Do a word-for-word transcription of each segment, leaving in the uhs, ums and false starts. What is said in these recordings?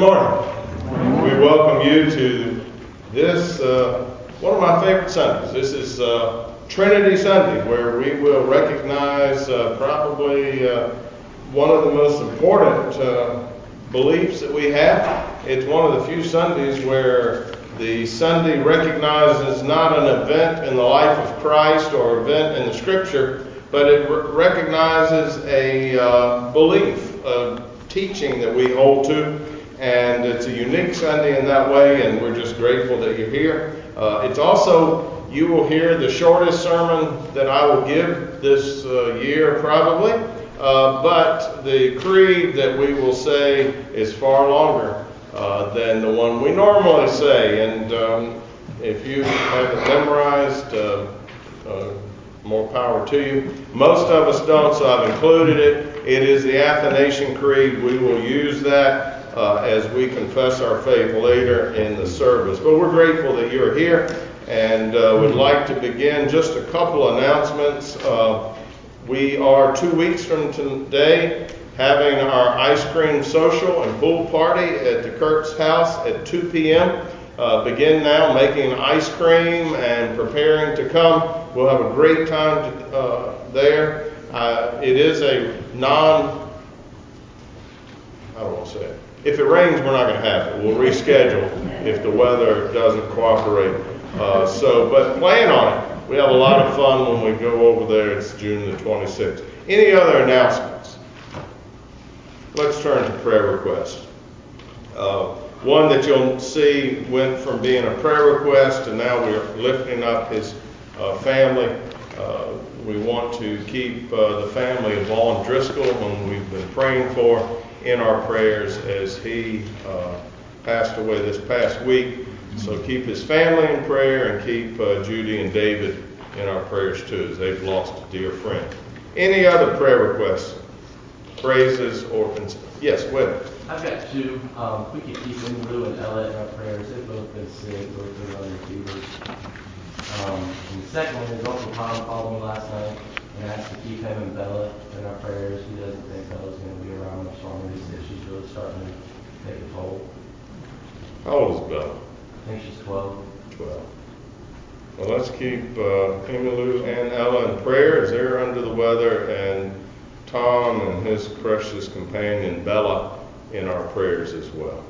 morning. We welcome you to this, uh, one of my favorite Sundays. This is uh, Trinity Sunday, where we will recognize uh, probably uh, one of the most important uh, beliefs that we have. It's one of the few Sundays where the Sunday recognizes not an event in the life of Christ or event in the Scripture, but it re- recognizes a uh, belief, a teaching that we hold to. And it's a unique Sunday in that way, and we're just grateful that you're here. Uh, it's also, you will hear the shortest sermon that I will give this uh, year probably, uh, but the creed that we will say is far longer uh, than the one we normally say. And um, if you have it memorized, uh, uh, more power to you. Most of us don't, so I've included it. It is the Athanasian Creed. We will use that Uh, as we confess our faith later in the service. But we're grateful that you're here, and uh, would like to begin just a couple announcements. Uh, we are two weeks from today having our ice cream social and pool party at the Kurtz house at two p.m. Uh, begin now making ice cream and preparing to come. We'll have a great time to, uh, there. Uh, it is a non, how do I say it? If it rains, we're not going to have it. We'll reschedule if the weather doesn't cooperate. Uh, so, but plan on it. We have a lot of fun when we go over there. It's June the twenty-sixth. Any other announcements? Let's turn to prayer requests. Uh, one that you'll see went from being a prayer request to now we're lifting up his uh, family. Uh, we want to keep uh, the family of Vaughn Driscoll, whom we've been praying for, in our prayers as he uh, passed away this past week. So keep his family in prayer, and keep uh, Judy and David in our prayers too, as they've lost a dear friend. Any other prayer requests, praises, or concerns? Yes, Webb. I've got two. Um, we could keep Lou and Ella in our prayers. They've both been sick, both been under fevers. Um, and the second one is Uncle Tom called me last night and asked to keep him and Bella in our prayers. He doesn't think Bella's going to be around much longer. He said she's really starting to take a toll. How old is Bella? I think she's twelve. twelve. Well, let's keep uh, Emmylou and Ella in prayer as they're under the weather, and Tom and his precious companion Bella in our prayers as well.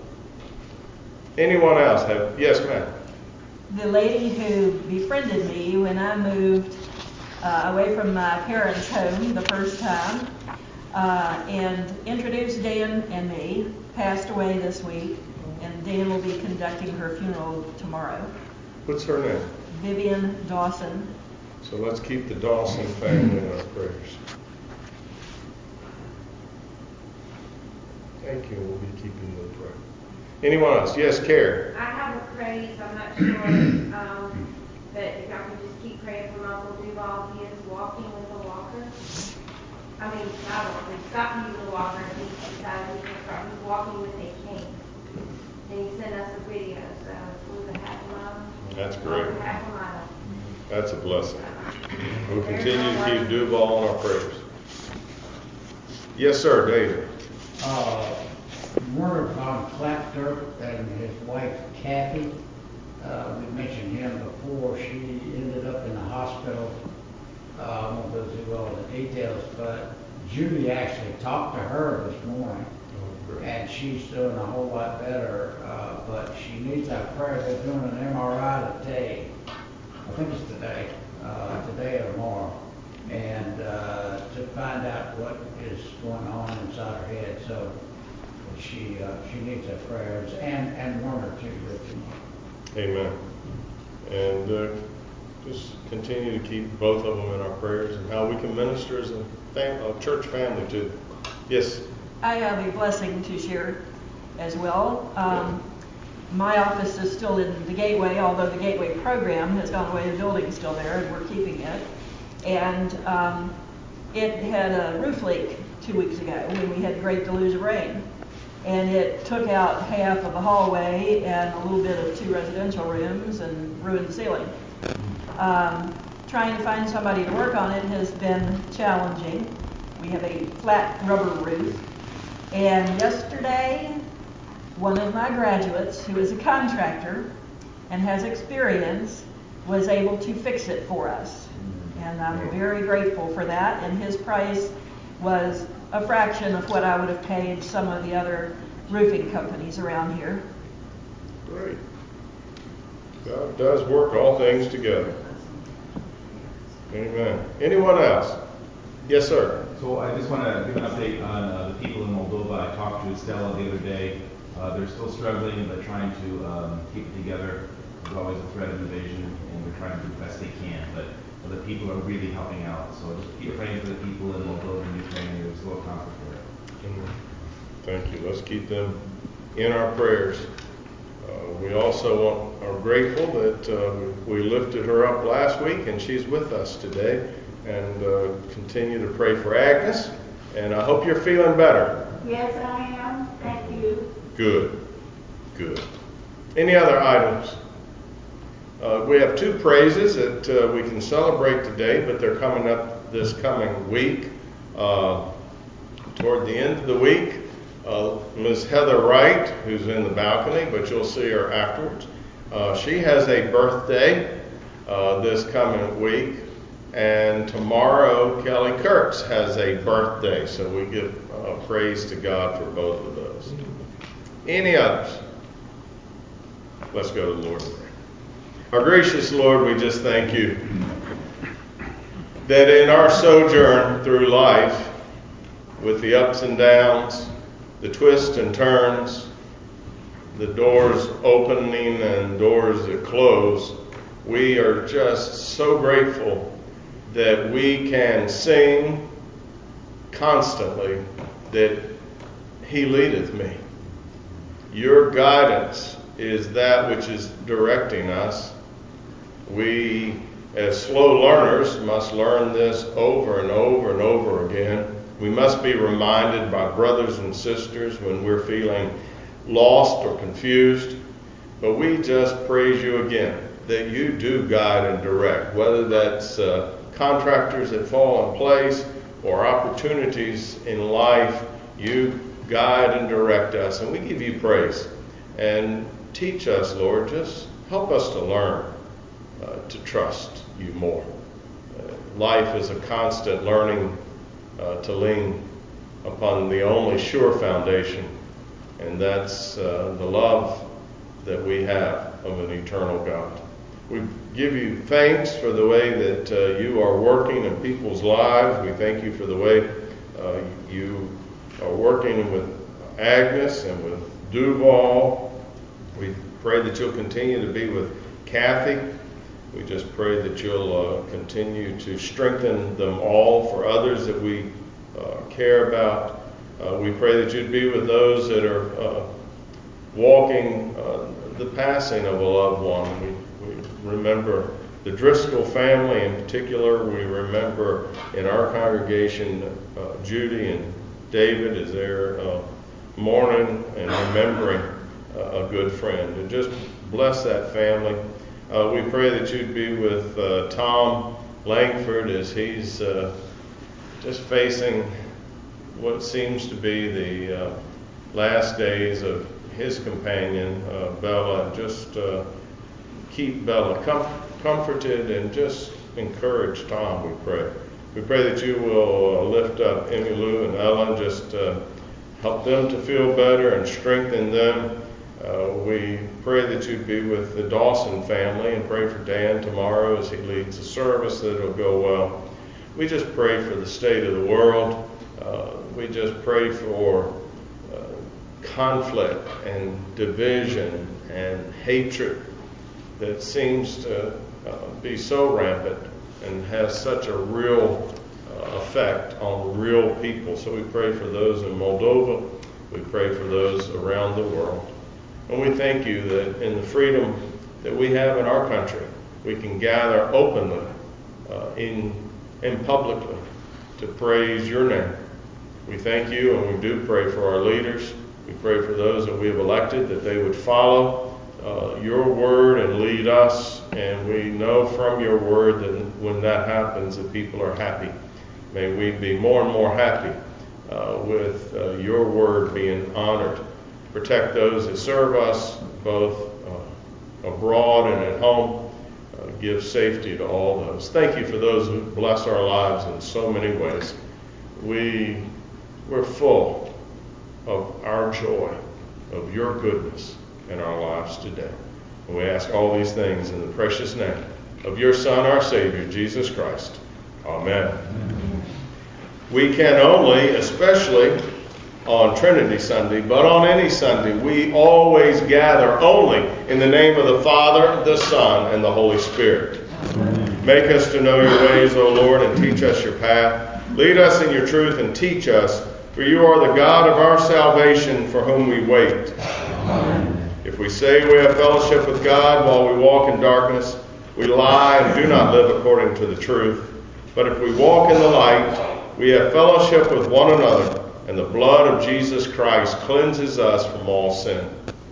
Anyone else have? Yes, ma'am. The lady who befriended me when I moved uh, away from my parents' home the first time uh, and introduced Dan and me passed away this week, and Dan will be conducting her funeral tomorrow. What's her name? Vivian Dawson. So let's keep the Dawson family in our prayers. Thank you. We'll be keeping you in prayer. Anyone else? Yes, Carrie. I have a praise. I'm not sure, um, but if y'all could just keep praying for Uncle Duval. He is walking with a walker. I mean, not a walker. He stopped using a walker, and he decided he was start. He's walking with a cane. And he sent us a video, so it was a half a mile. That's great. Over half a mile. That's a blessing. We'll continue to keep Duval in our prayers. Yes, sir, David. Uh, Werner von Klapter and his wife Kathy. Uh, we mentioned him before. She ended up in the hospital. Uh, I won't go through all the details, but Judy actually talked to her this morning, Oh, and she's doing a whole lot better. Uh, but she needs our prayer. They're doing an M R I today. I think it's today, uh, today or tomorrow, and uh, to find out what is going on inside her head. So she uh, she needs our prayers, and and Warner too. Amen. And uh, just continue to keep both of them in our prayers, and how we can minister as a, fam- a church family too. Yes. I have a blessing to share as well. Um, my office is still in the Gateway, although the Gateway program has gone away. The building's still there, and we're keeping it. And um, it had a roof leak two weeks ago when we had a great deluge of rain. And it took out half of the hallway and a little bit of two residential rooms and ruined the ceiling. Um, trying to find somebody to work on it has been challenging. We have a flat rubber roof. And yesterday, one of my graduates, who is a contractor and has experience, was able to fix it for us. And I'm very grateful for that. And his price was a fraction of what I would have paid some of the other roofing companies around here. Great. God does work all things together. Amen. Anyone else? Yes, sir. So I just want to give an update on uh, the people in Moldova. I talked to Estella the other day. Uh, they're still struggling, but trying to um, keep it together. There's always a threat of invasion, and they're trying to do the best they can. But the people are really helping out. So just keep praying for the people in Moldova and Ukraine. There's still a conflict there. Thank you. Let's keep them in our prayers. Uh, we also want, are grateful that uh, we lifted her up last week, and she's with us today. And uh, continue to pray for Agnes. And I hope you're feeling better. Yes, I am. Thank you. Good. Good. Any other items? Uh, we have two praises that uh, we can celebrate today, but they're coming up this coming week. Uh, toward the end of the week, uh, Miz Heather Wright, who's in the balcony, but you'll see her afterwards. Uh, she has a birthday uh, this coming week. And tomorrow, Kelly Kurtz has a birthday, so we give uh, praise to God for both of those. Any others? Let's go to the Lord in prayer. Our gracious Lord, we just thank you that in our sojourn through life, with the ups and downs, the twists and turns, the doors opening and doors that close, we are just so grateful that we can sing constantly that He leadeth me. Your guidance is that which is directing us. We, as slow learners, must learn this over and over and over again. We must be reminded by brothers and sisters when we're feeling lost or confused. But we just praise you again that you do guide and direct, whether that's uh, contractors that fall in place or opportunities in life. You guide and direct us, and we give you praise. And teach us, Lord, just help us to learn uh, to trust you more. Uh, life is a constant learning uh, to lean upon the only sure foundation, and that's uh, the love that we have of an eternal God. We give you thanks for the way that uh, you are working in people's lives. We thank you for the way uh, you are working with Agnes and with Duval. We pray that you'll continue to be with Kathy. We just pray that you'll uh, continue to strengthen them all for others that we uh, care about. Uh, we pray that you'd be with those that are uh, walking uh, the passing of a loved one. We remember the Driscoll family in particular. We remember in our congregation uh, Judy and David as they're uh, mourning and remembering uh, a good friend. And just bless that family. Uh, we pray that you'd be with uh, Tom Langford as he's uh, just facing what seems to be the uh, last days of his companion, uh, Bella. Just uh, keep Bella com- comforted and just encourage Tom, we pray. We pray that you will uh, lift up Emmylou and Ellen, just uh, help them to feel better and strengthen them. Uh, we pray that you'd be with the Dawson family and pray for Dan tomorrow as he leads the service, that it'll go well. We just pray for the state of the world. Uh, we just pray for uh, conflict and division and hatred that seems to uh, be so rampant and has such a real uh, effect on real people. So we pray for those in Moldova. We pray for those around the world. And we thank you that in the freedom that we have in our country, we can gather openly uh, in, in publicly to praise your name. We thank you, and we do pray for our leaders. We pray for those that we have elected, that they would follow uh, your word and lead us. And we know from your word that when that happens, that people are happy. May we be more and more happy uh, with uh, your word being honored Protect those that serve us, both uh, abroad and at home. Uh, give safety to all those. Thank you for those who bless our lives in so many ways. We, we're full of our joy, of your goodness in our lives today. And we ask all these things in the precious name of your Son, our Savior, Jesus Christ. Amen. Amen. We can only, especially on Trinity Sunday, but on any Sunday, we always gather only in the name of the Father, the Son, and the Holy Spirit. Amen. Make us to know your ways, O Lord, and teach us your path. Lead us in your truth and teach us, for you are the God of our salvation, for whom we wait. Amen. If we say we have fellowship with God while we walk in darkness, we lie and do not live according to the truth. But if we walk in the light, we have fellowship with one another, and the blood of Jesus Christ cleanses us from all sin.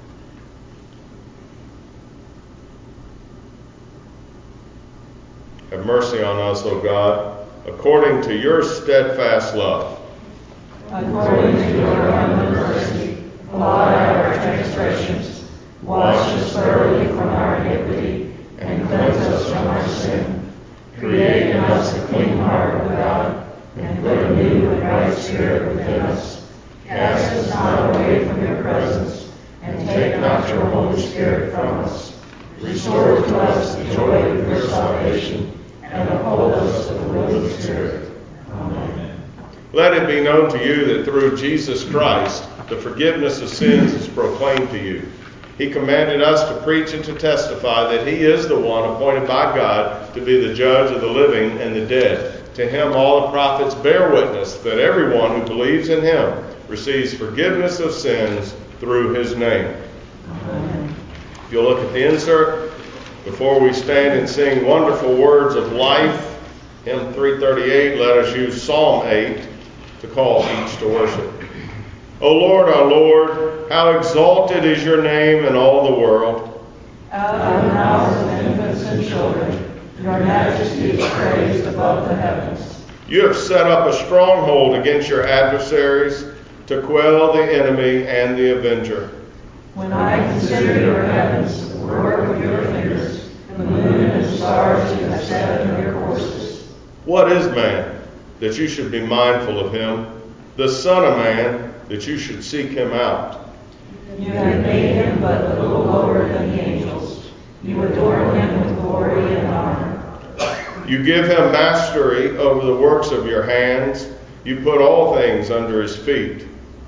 Have mercy on us, O God, according to your steadfast love. According to your abundant mercy, blot out our transgressions, wash us thoroughly from our iniquity, and cleanse us from our sin. Create in us a clean heart, O God, and put a new and right spirit within us. Cast us not away from your presence, and take not your Holy Spirit from us. Restore to us the joy of your salvation, and uphold us with the Holy Spirit. Amen. Let it be known to you that through Jesus Christ, the forgiveness of sins is proclaimed to you. He commanded us to preach and to testify that he is the one appointed by God to be the judge of the living and the dead. To him all the prophets bear witness that everyone who believes in him receives forgiveness of sins through his name. Amen. If you'll look at the insert, before we stand and sing wonderful words of life, hymn three thirty-eight, let us use Psalm eight to call each to worship. O Lord, our Lord, how exalted is your name in all the world. Out of the mouths of infants and children, your majesty is praised above the heavens. You have set up a stronghold against your adversaries to quell the enemy and the avenger. When I consider your heavens, the work of your fingers, the moon and the stars you have set in their courses. What is man, that you should be mindful of him? The Son of Man, that you should seek him out? You have made him but a little lower than the angels. You adorn him with glory and honor. You give him mastery over the works of your hands. You put all things under his feet.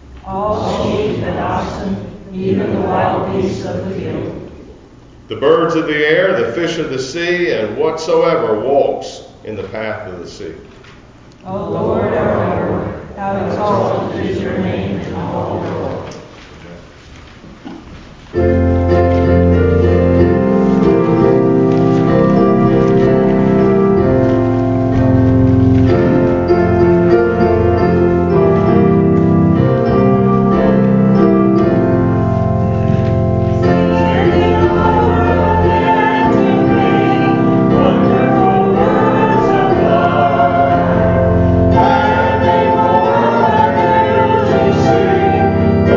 All sheep and oxen, even the wild beasts of the field. The birds of the air, the fish of the sea, and whatsoever walks in the path of the sea. O Lord, our Lord, how exalted is your name in all the world. Thank you.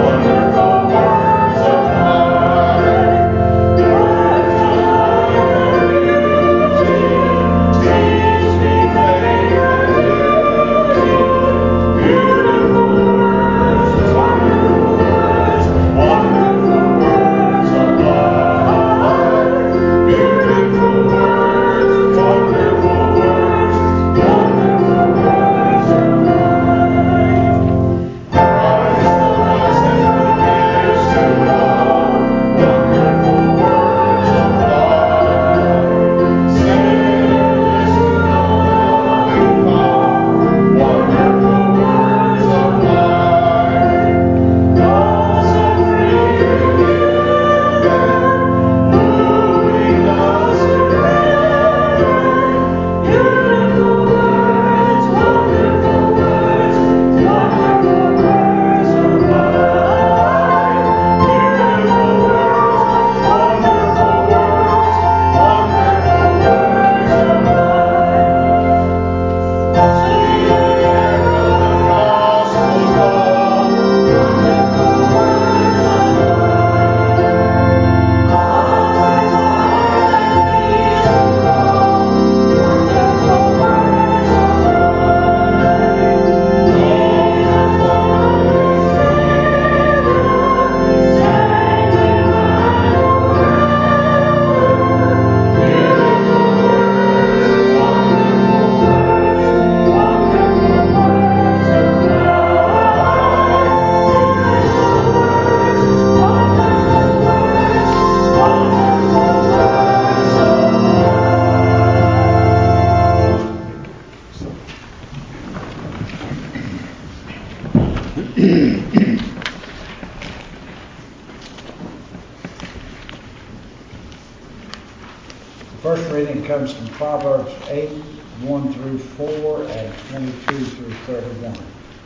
first reading comes from Proverbs eight, one through four, and twenty-two through thirty-one.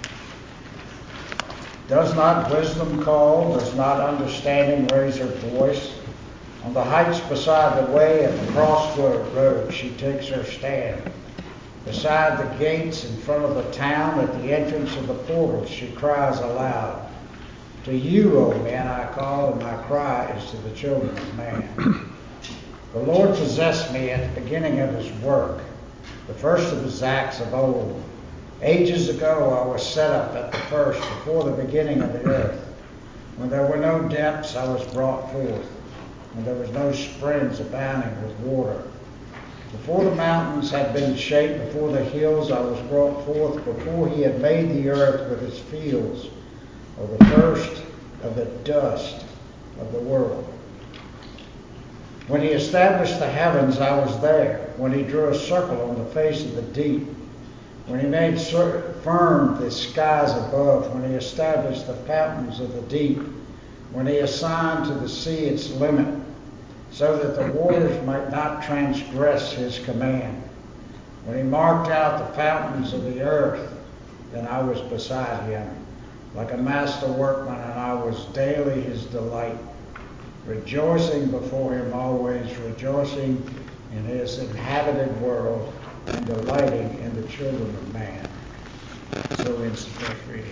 Does not wisdom call? Does not understanding raise her voice? On the heights beside the way, at the crossroad, she takes her stand. Beside the gates in front of the town, at the entrance of the portals, she cries aloud. To you, O men, I call, and my cry is to the children of man. The Lord possessed me at the beginning of his work, the first of his acts of old. Ages ago I was set up at the first, before the beginning of the earth. When there were no depths, I was brought forth. When there was no springs abounding with water. Before the mountains had been shaped, before the hills I was brought forth, before he had made the earth with its fields, or the first of the dust of the world. When he established the heavens, I was there. When he drew a circle on the face of the deep. When he made firm the skies above. When he established the fountains of the deep. When he assigned to the sea its limit, so that the waters might not transgress his command. When he marked out the fountains of the earth, then I was beside him, like a master workman, and I was daily his delight, rejoicing before him always, rejoicing in his inhabited world, and delighting in the children of man. So ends the first reading.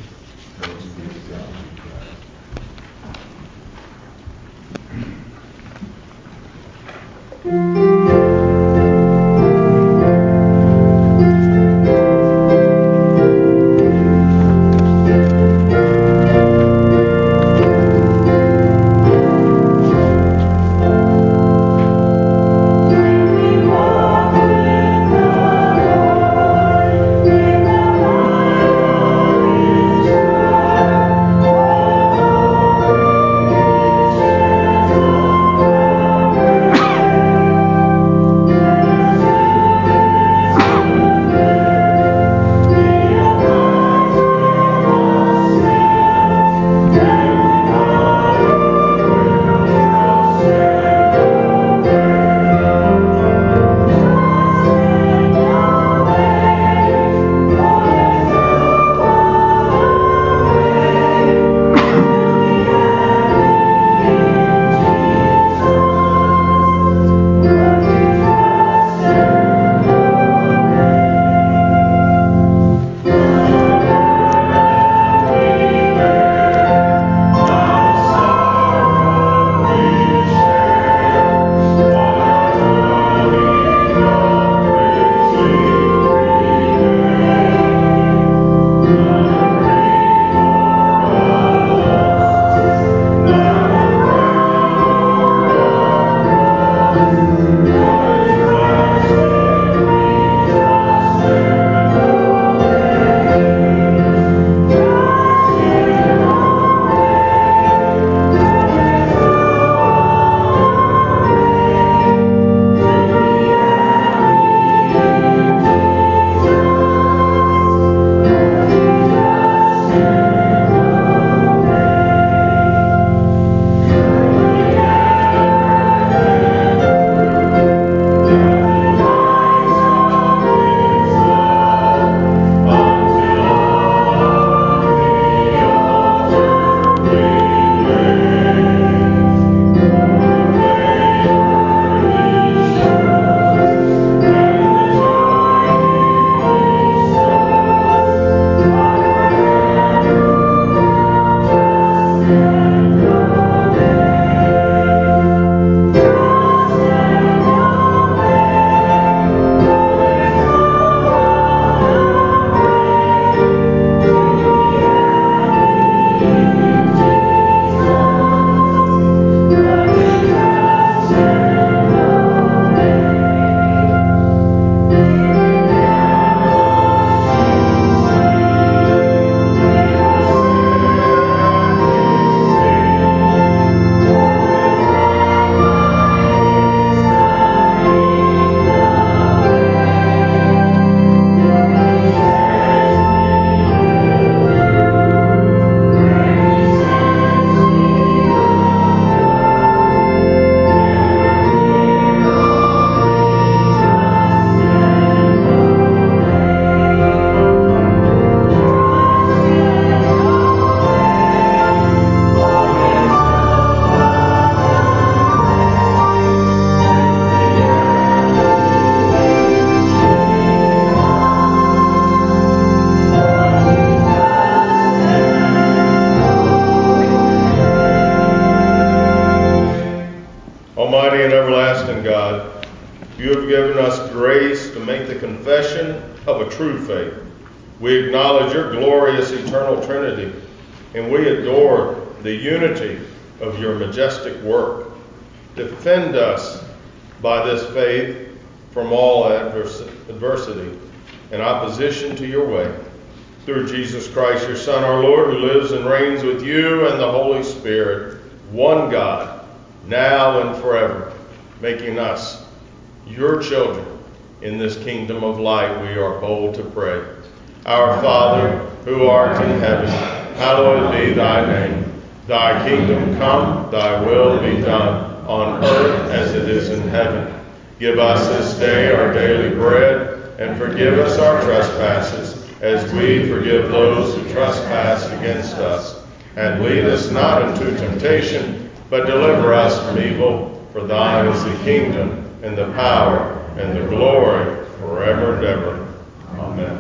God, you have given us grace to make the confession of a true faith. We acknowledge your glorious eternal Trinity, and we adore the unity of your majestic work. Defend us by this faith from all advers- adversity and opposition to your way. Through Jesus Christ, your Son, our Lord, who lives and reigns with you and the Holy Spirit, one God, now and forever, making us your children. In this kingdom of light, we are bold to pray. Our Father, who art in heaven, hallowed be thy name. Thy kingdom come, thy will be done, on earth as it is in heaven. Give us this day our daily bread, and forgive us our trespasses, as we forgive those who trespass against us. And lead us not into temptation, but deliver us from evil. For thine is the kingdom, and the power, and the glory, forever and ever. Amen.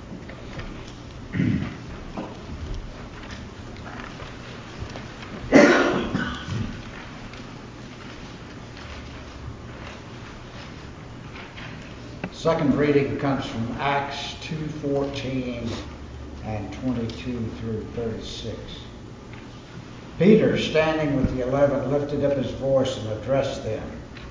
Second reading comes from Acts two fourteen and twenty-two through thirty-six. Peter, standing with the eleven, lifted up his voice and addressed them.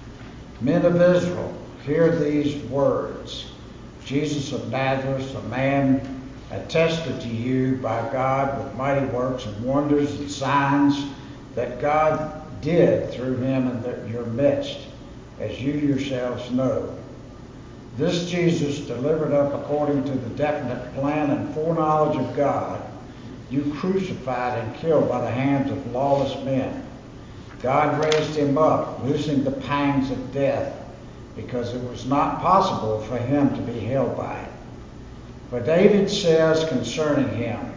Men of Israel, hear these words. Jesus of Nazareth, a man attested to you by God with mighty works and wonders and signs that God did through him in the, your midst, as you yourselves know. This Jesus, delivered up according to the definite plan and foreknowledge of God, you crucified and killed by the hands of lawless men. God raised him up, loosing the pangs of death, because it was not possible for him to be held by it. For David says concerning him,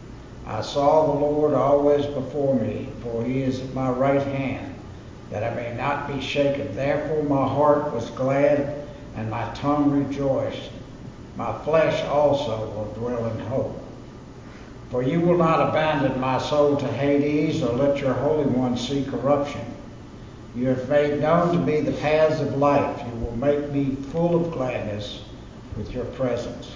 I saw the Lord always before me, for he is at my right hand, that I may not be shaken. Therefore my heart was glad, and my tongue rejoiced. My flesh also will dwell in hope. For you will not abandon my soul to Hades, or let your Holy One see corruption. You have made known to me the paths of life. You will make me full of gladness with your presence.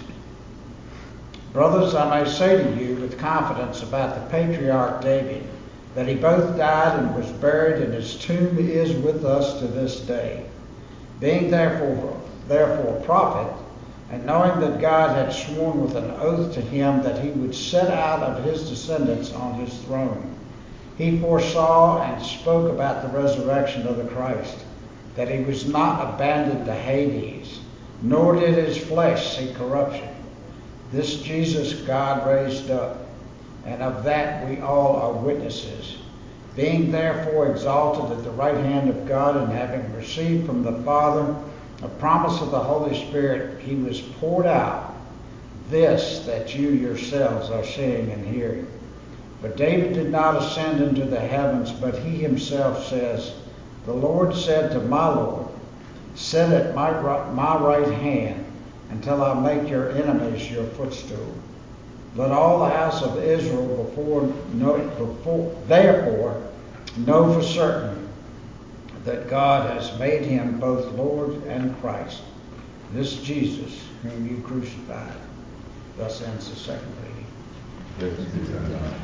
Brothers, I may say to you with confidence about the patriarch David, that he both died and was buried, and his tomb is with us to this day. Being therefore, therefore a prophet, and knowing that God had sworn with an oath to him that he would set out of his descendants on his throne, he foresaw and spoke about the resurrection of the Christ, that he was not abandoned to Hades, nor did his flesh see corruption. This Jesus God raised up, and of that we all are witnesses. Being therefore exalted at the right hand of God, and having received from the Father a promise of the Holy Spirit, he was poured out, this that you yourselves are seeing and hearing. But David did not ascend into the heavens, but he himself says, the Lord said to my Lord, sit at my, my right hand until I make your enemies your footstool. Let all the house of Israel before, know, before therefore know for certain that God has made him both Lord and Christ, this Jesus whom you crucified. Thus ends the second reading. Thanks be to God.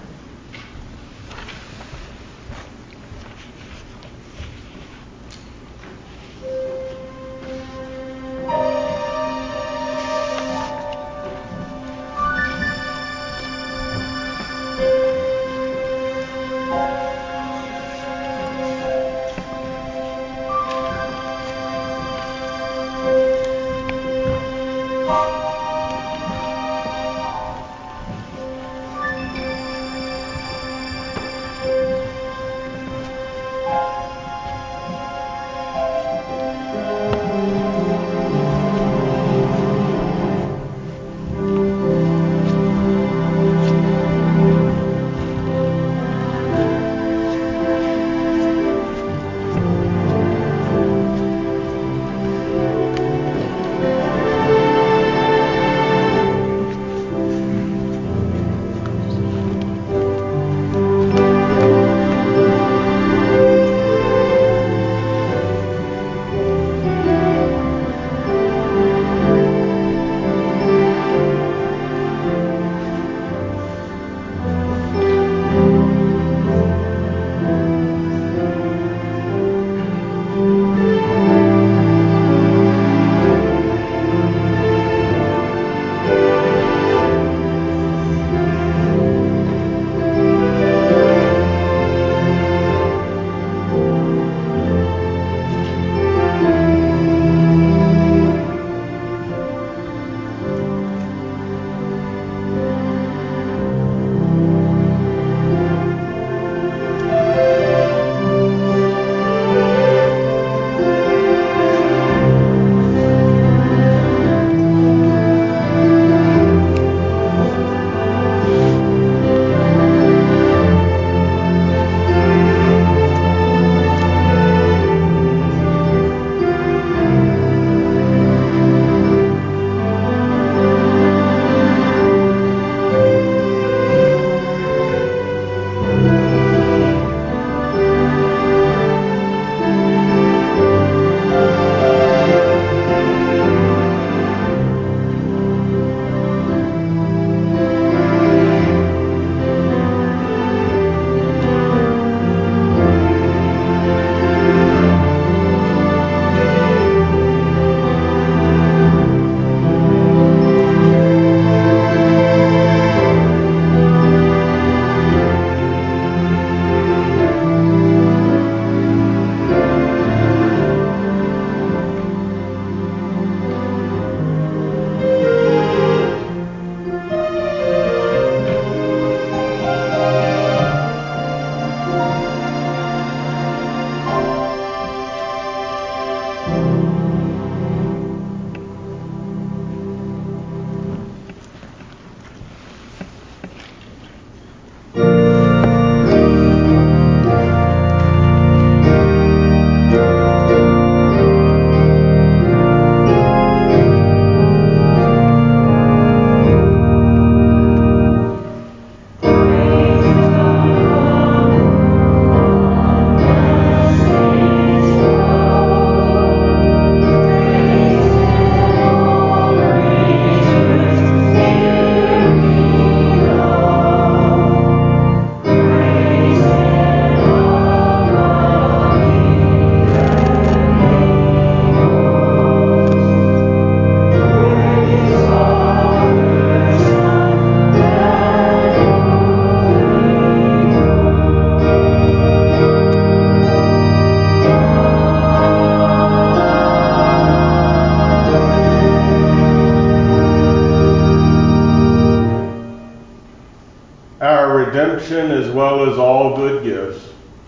well as all good gifts,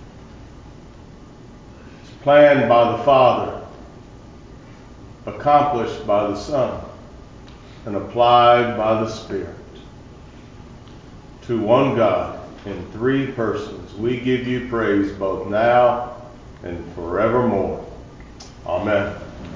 is planned by the Father, accomplished by the Son, and applied by the Spirit. To one God, in three persons, we give you praise both now and forevermore. Amen.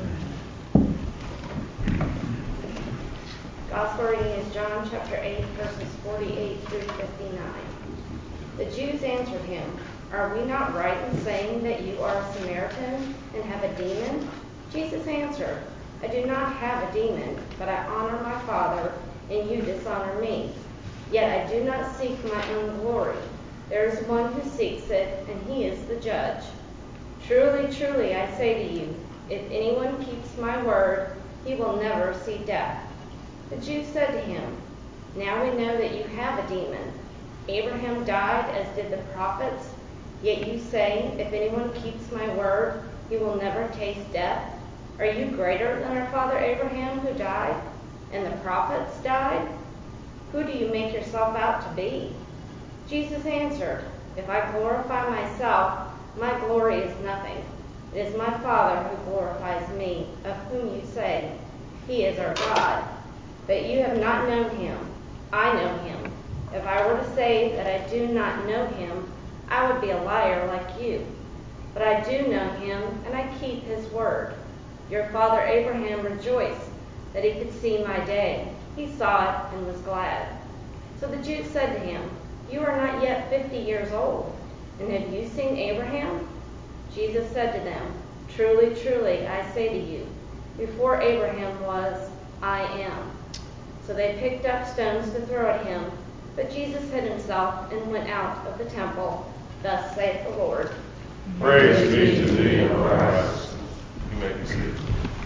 Gospel reading is John chapter eight, verses forty-eight through fifty-nine. The Jews answered him, "Are we not right in saying that you are a Samaritan and have a demon?" Jesus answered, "I do not have a demon, but I honor my Father, and you dishonor me. Yet I do not seek my own glory. There is one who seeks it, and he is the judge. Truly, truly, I say to you, if anyone keeps my word, he will never see death." The Jews said to him, "Now we know that you have a demon. Abraham died, as did the prophets, yet you say, if anyone keeps my word, he will never taste death. Are you greater than our father Abraham, who died, and the prophets died? Who do you make yourself out to be?" Jesus answered, "If I glorify myself, my glory is nothing. It is my Father who glorifies me, of whom you say, he is our God. But you have not known him. I know him. If I were to say that I do not know him, I would be a liar like you. But I do know him, and I keep his word. Your father Abraham rejoiced that he could see my day. He saw it and was glad." So the Jews said to him, "You are not yet fifty years old, and have you seen Abraham?" Jesus said to them, "Truly, truly, I say to you, before Abraham was, I am." So they picked up stones to throw at him, but Jesus hid himself and went out of the temple. Thus saith the Lord. Praise be to thee, O Christ. You may be seated.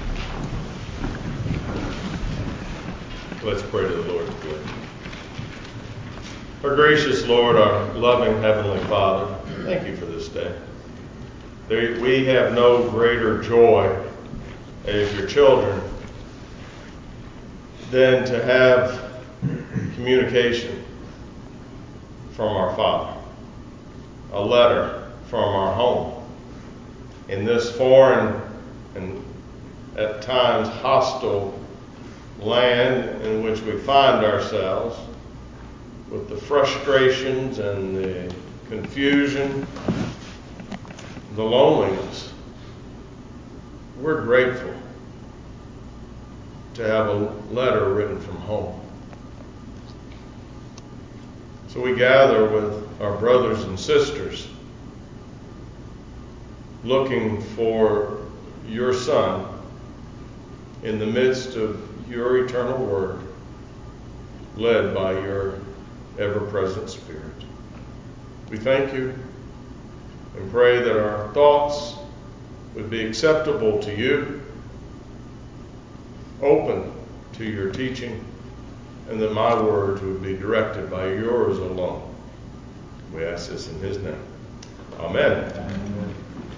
Let's pray to the Lord together. Our gracious Lord, our loving Heavenly Father, thank you for this day. There, we have no greater joy as your children than to have communication from our Father, a letter from our home. In this foreign and at times hostile land in which we find ourselves, with the frustrations and the confusion, the loneliness, we're grateful to have a letter written from home. So we gather with our brothers and sisters looking for your Son in the midst of your eternal word, led by your ever-present Spirit. We thank you and pray that our thoughts would be acceptable to you, open to your teaching, and that my words would be directed by yours alone. We ask this in his name. Amen. Amen.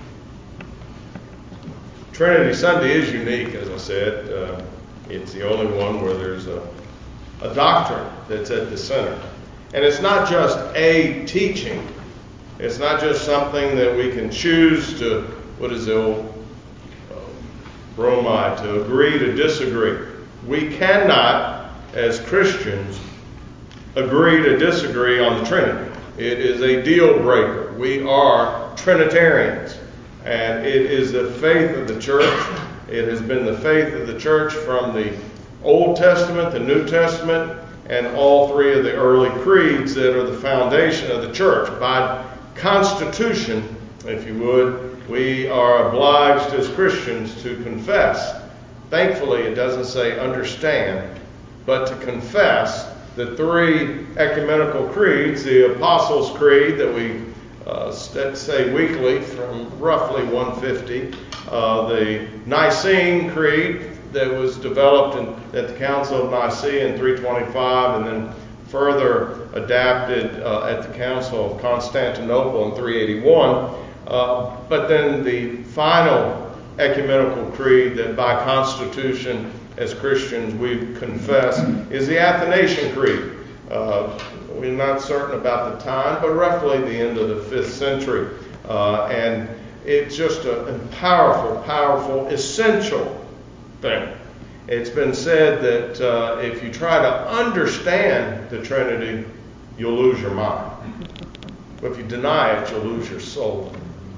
Trinity Sunday is unique, as I said. Uh, it's the only one where there's a, a doctrine that's at the center. And it's not just a teaching. It's not just something that we can choose to, what is the old uh, bromide, to agree to disagree. We cannot, as Christians, agree to disagree on the Trinity. It is a deal breaker. We are Trinitarians. And it is the faith of the church. It has been the faith of the church from the Old Testament, the New Testament, and all three of the early creeds that are the foundation of the church. By constitution, if you would, we are obliged as Christians to confess. Thankfully, it doesn't say understand, but to confess the three ecumenical creeds, the Apostles' Creed that we uh, say weekly from roughly one fifty, uh, the Nicene Creed that was developed in, at the Council of Nicaea in three twenty-five, and then further adapted uh, at the Council of Constantinople in three eighty-one. Uh, but then the final ecumenical creed that by constitution as Christians we confess is the Athanasian Creed. Uh, we're not certain about the time, but roughly the end of the fifth century. Uh, and it's just a, a powerful, powerful, essential thing. It's been said that uh, if you try to understand the Trinity, you'll lose your mind. But if you deny it, you'll lose your soul.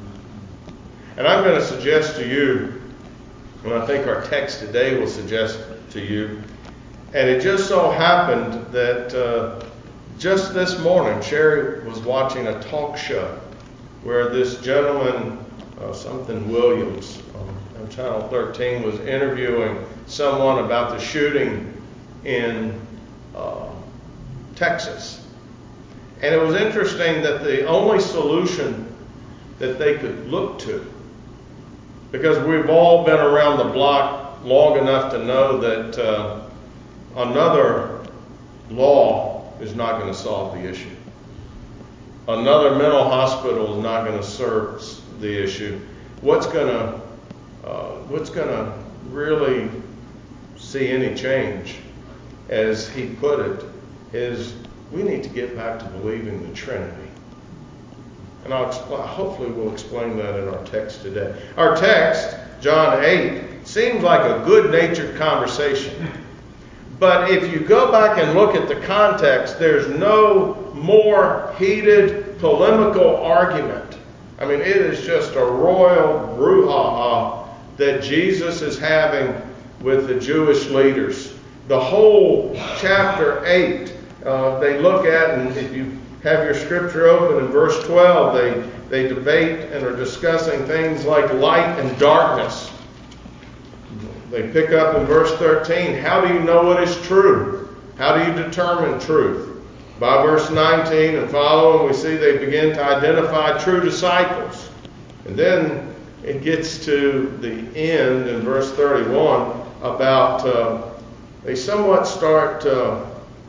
And I'm going to suggest to you, and I think our text today will suggest to you, and it just so happened that uh, just this morning, Sherry was watching a talk show where this gentleman, uh, something Williams, on, on Channel thirteen, was interviewing someone about the shooting in uh, Texas. And it was interesting that the only solution that they could look to, because we've all been around the block long enough to know that uh, another law is not going to solve the issue. Another mental hospital is not going to serve the issue. What's going to uh, what's going to really see any change, as he put it, is we need to get back to believing the Trinity. And I'll expl- hopefully we'll explain that in our text today. Our text, John eight, seems like a good-natured conversation. But if you go back and look at the context, there's no more heated polemical argument. I mean, it is just a royal brouhaha that Jesus is having with the Jewish leaders. The whole chapter eight, uh, they look at, and if you have your scripture open in verse twelve, they, they debate and are discussing things like light and darkness. They pick up in verse thirteen, how do you know what is true? How do you determine truth? By verse nineteen and following, we see they begin to identify true disciples. And then it gets to the end in verse thirty-one about, uh, they somewhat start uh,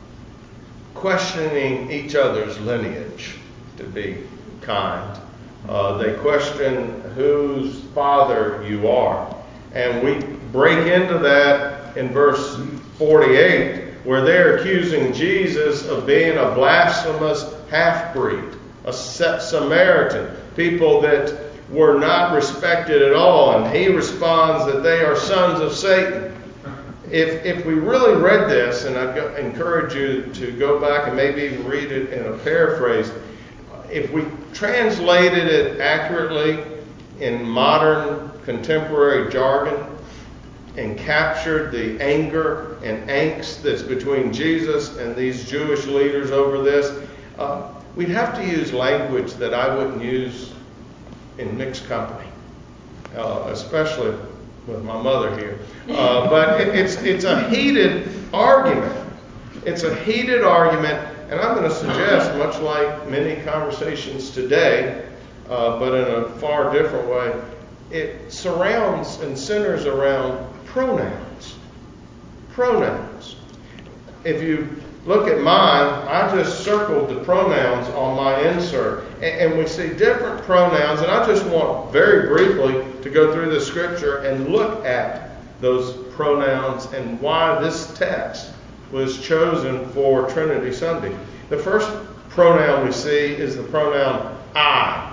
questioning each other's lineage, to be kind. Uh, they question whose father you are. And we break into that in verse forty-eight, where they're accusing Jesus of being a blasphemous half-breed, a Samaritan, people that were not respected at all. And he responds that they are sons of Satan. If if we really read this, and I encourage you to go back and maybe even read it in a paraphrase, if we translated it accurately in modern contemporary jargon and captured the anger and angst that's between Jesus and these Jewish leaders over this, uh, we'd have to use language that I wouldn't use in mixed company, uh, especially with my mother here. Uh, but it, it's it's a heated argument. It's a heated argument, and I'm going to suggest, much like many conversations today, uh, but in a far different way, it surrounds and centers around pronouns. Pronouns. If you look at mine, I just circled the pronouns on my insert. And, and we see different pronouns, and I just want very briefly to go through the scripture and look at those pronouns and why this text was chosen for Trinity Sunday. The first pronoun we see is the pronoun I.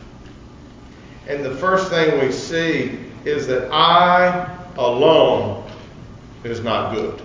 And the first thing we see is that I alone is not good.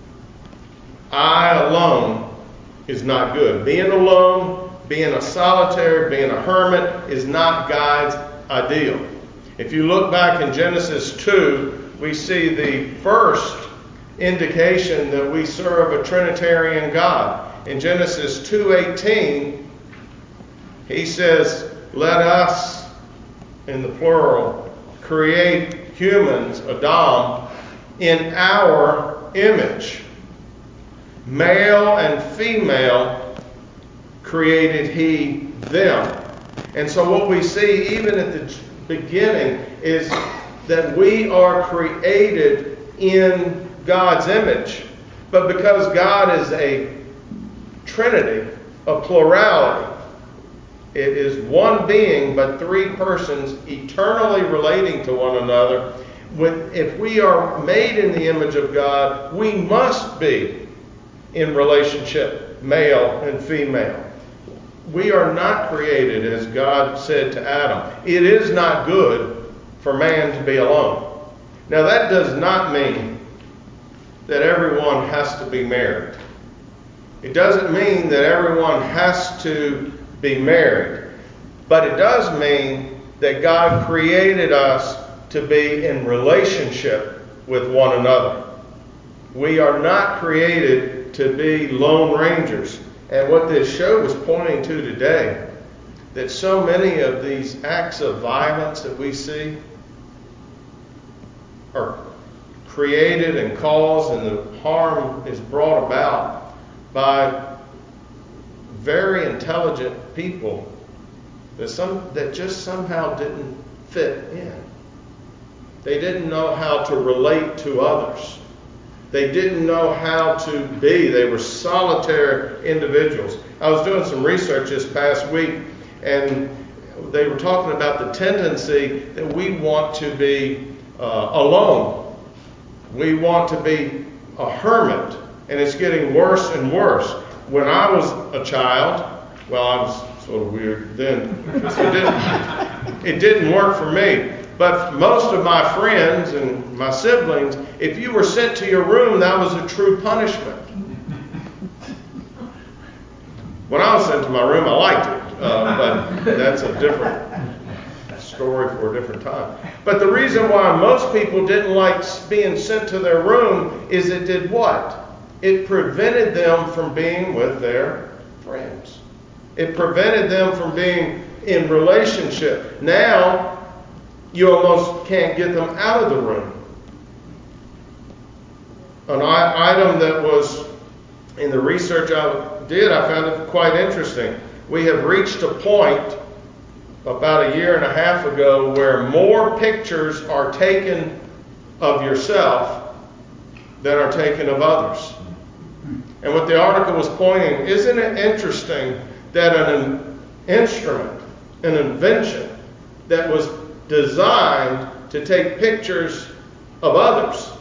I alone is not good. Being alone, being a solitary, being a hermit is not God's ideal. If you look back in Genesis two, we see the first indication that we serve a Trinitarian God. In Genesis two eighteen, he says, let us, in the plural, create humans, Adam, in our image. Male and female created he them. And so what we see even at the beginning is that we are created in God's image. But because God is a Trinity, a plurality, it is one being but three persons eternally relating to one another. With, if we are made in the image of God, we must be in relationship male and female. We are not created as God said to Adam. It is not good for man to be alone. Now that does not mean that everyone has to be married. It doesn't mean that everyone has to be married. But it does mean that God created us to be in relationship with one another. We are not created to be lone rangers. And what this show was pointing to today, that so many of these acts of violence that we see are created and caused, and the harm is brought about by very intelligent people that some that just somehow didn't fit in. They didn't know how to relate to others. They didn't know how to be. They were solitary individuals. I was doing some research this past week, and they were talking about the tendency that we want to be uh, alone. We want to be a hermit, and it's getting worse and worse. When I was a child, well, I was sort of weird then. It didn't, it didn't work for me. But most of my friends and my siblings, if you were sent to your room, that was a true punishment. When I was sent to my room, I liked it. Uh, but that's a different story for a different time. But the reason why most people didn't like being sent to their room is it did what? It prevented them from being with their friends. It prevented them from being in relationship. Now, you almost can't get them out of the room. An item that was in the research I did, I found it quite interesting. We have reached a point about a year and a half ago where more pictures are taken of yourself than are taken of others. And what the article was pointing, isn't it interesting that an instrument, an invention that was designed to take pictures of others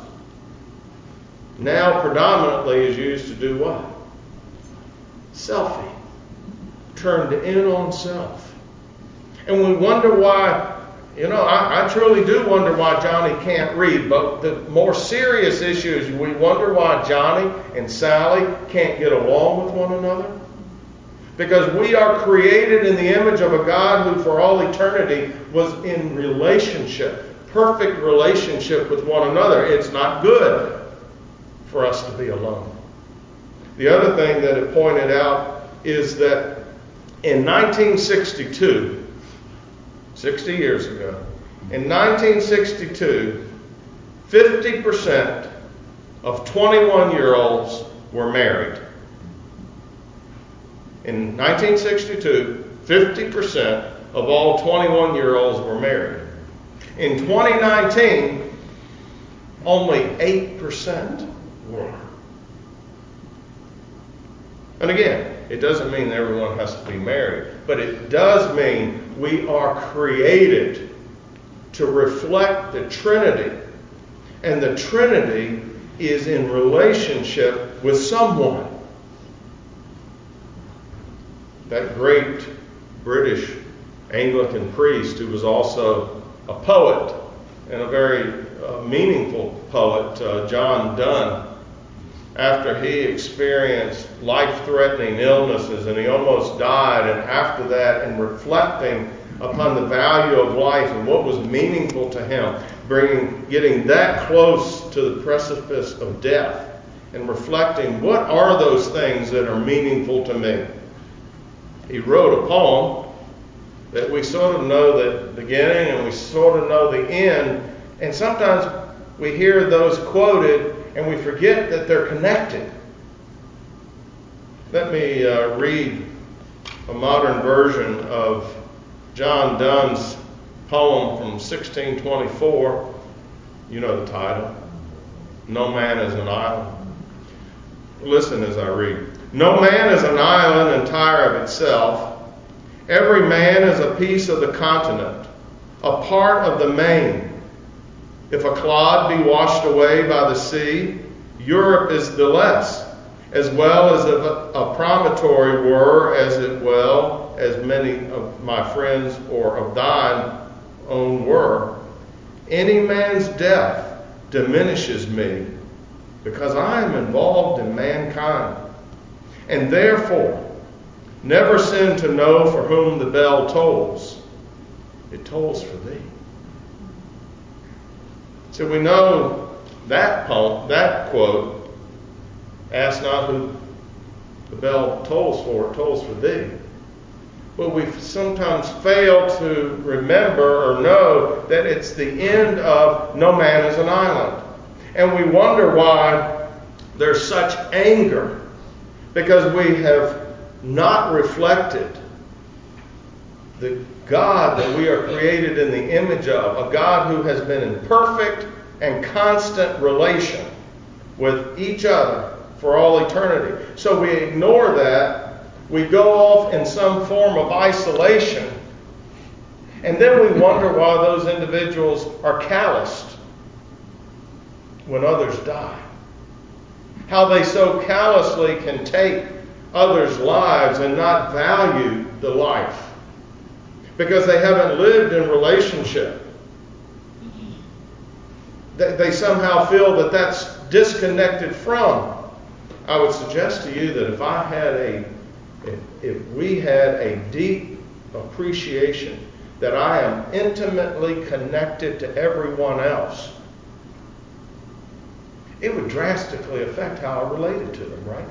now predominantly is used to do what? Selfie. Turned in on self. And we wonder why, you know, I, I truly do wonder why Johnny can't read. But the more serious issue is we wonder why Johnny and Sally can't get along with one another. Because we are created in the image of a God who for all eternity was in relationship, perfect relationship with one another. It's not good for us to be alone. The other thing that it pointed out is that in nineteen sixty-two, sixty years ago, in nineteen sixty-two, fifty percent of twenty-one-year-olds were married. In nineteen sixty-two, fifty percent of all twenty-one-year-olds were married. In twenty nineteen, only eight percent were. And again, it doesn't mean everyone has to be married, but it does mean we are created to reflect the Trinity. And the Trinity is in relationship with someone. That great British Anglican priest who was also a poet and a very uh, meaningful poet, uh, John Donne, after he experienced life-threatening illnesses and he almost died, and after that, in reflecting upon the value of life and what was meaningful to him, bringing, getting that close to the precipice of death and reflecting, what are those things that are meaningful to me? He wrote a poem that we sort of know the beginning and we sort of know the end, and sometimes we hear those quoted and we forget that they're connected. Let me uh, read a modern version of John Donne's poem from sixteen twenty-four. You know the title. No Man is an Island. Listen as I read. No man is an island entire of itself. Every man is a piece of the continent, a part of the main. If a clod be washed away by the sea, Europe is the less. as well as a, a promontory were, as it well as many of my friends or of thine own were. Any man's death diminishes me, because I am involved in mankind, and therefore never sin to know for whom the bell tolls. It tolls for thee. So we know that poem, that quote, ask not who the bell tolls for, it tolls for thee. But we sometimes fail to remember or know that it's the end of no man is an island. And we wonder why there's such anger, because we have not reflected the God that we are created in the image of, a God who has been in perfect and constant relation with each other for all eternity. So we ignore that. We go off in some form of isolation, and then we wonder why those individuals are calloused when others die. How they so callously can take others' lives and not value the life because they haven't lived in relationship. They, they somehow feel that that's disconnected from. I would suggest to you that if I had a, if, if we had a deep appreciation that I am intimately connected to everyone else, it would drastically affect how I related to them, right?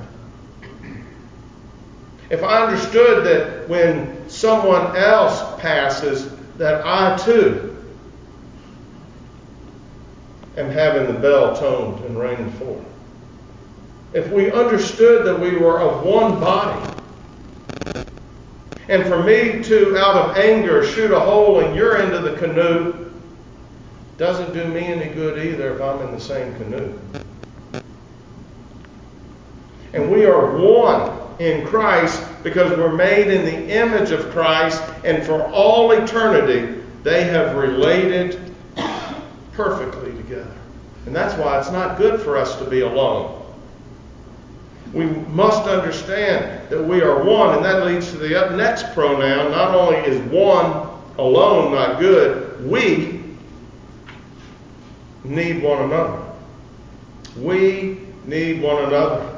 If I understood that when someone else passes, that I too am having the bell toned and ringing forth. If we understood that we were of one body, and for me to, out of anger, shoot a hole in your end of the canoe, doesn't do me any good either if I'm in the same canoe. And we are one in Christ because we're made in the image of Christ, and for all eternity they have related perfectly together. And that's why it's not good for us to be alone. We must understand that we are one, and that leads to the next pronoun. Not only is one alone not good, we need one another. We need one another.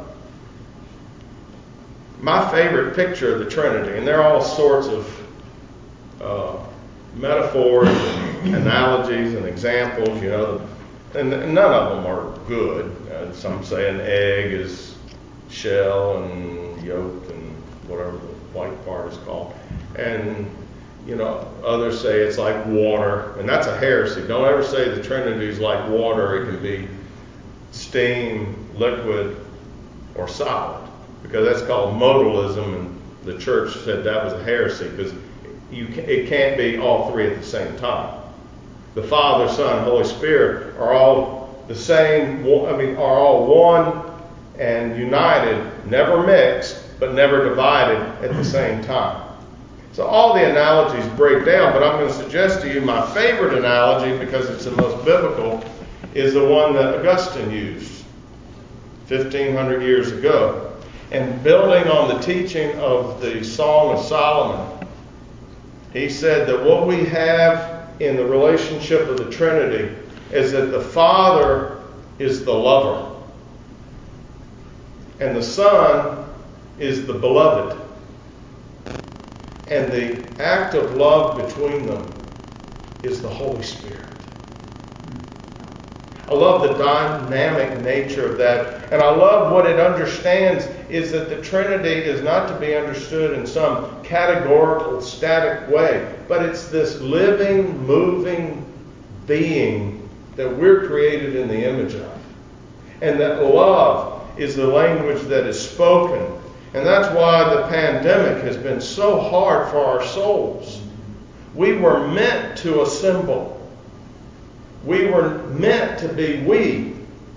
My favorite picture of the Trinity, and there are all sorts of uh, metaphors and analogies and examples, you know, and none of them are good. Uh, some say an egg is shell and yolk and whatever the white part is called. And, you know, others say it's like water, and that's a heresy. Don't ever say the Trinity is like water. It can be steam, liquid, or solid, because that's called modalism, and the church said that was a heresy because you can, it can't be all three at the same time. The Father, Son, Holy Spirit are all the same, I mean, are all one and united, never mixed, but never divided at the same time. So all the analogies break down, but I'm going to suggest to you my favorite analogy, because it's the most biblical, is the one that Augustine used fifteen hundred years ago. And building on the teaching of the Song of Solomon, he said that what we have in the relationship of the Trinity is that the Father is the lover, and the Son is the beloved. And the act of love between them is the Holy Spirit. I love the dynamic nature of that. And I love what it understands is that the Trinity is not to be understood in some categorical, static way, but it's this living, moving being that we're created in the image of. And that love is the language that is spoken. And that's why the pandemic has been so hard for our souls. We were meant to assemble. We were meant to be we.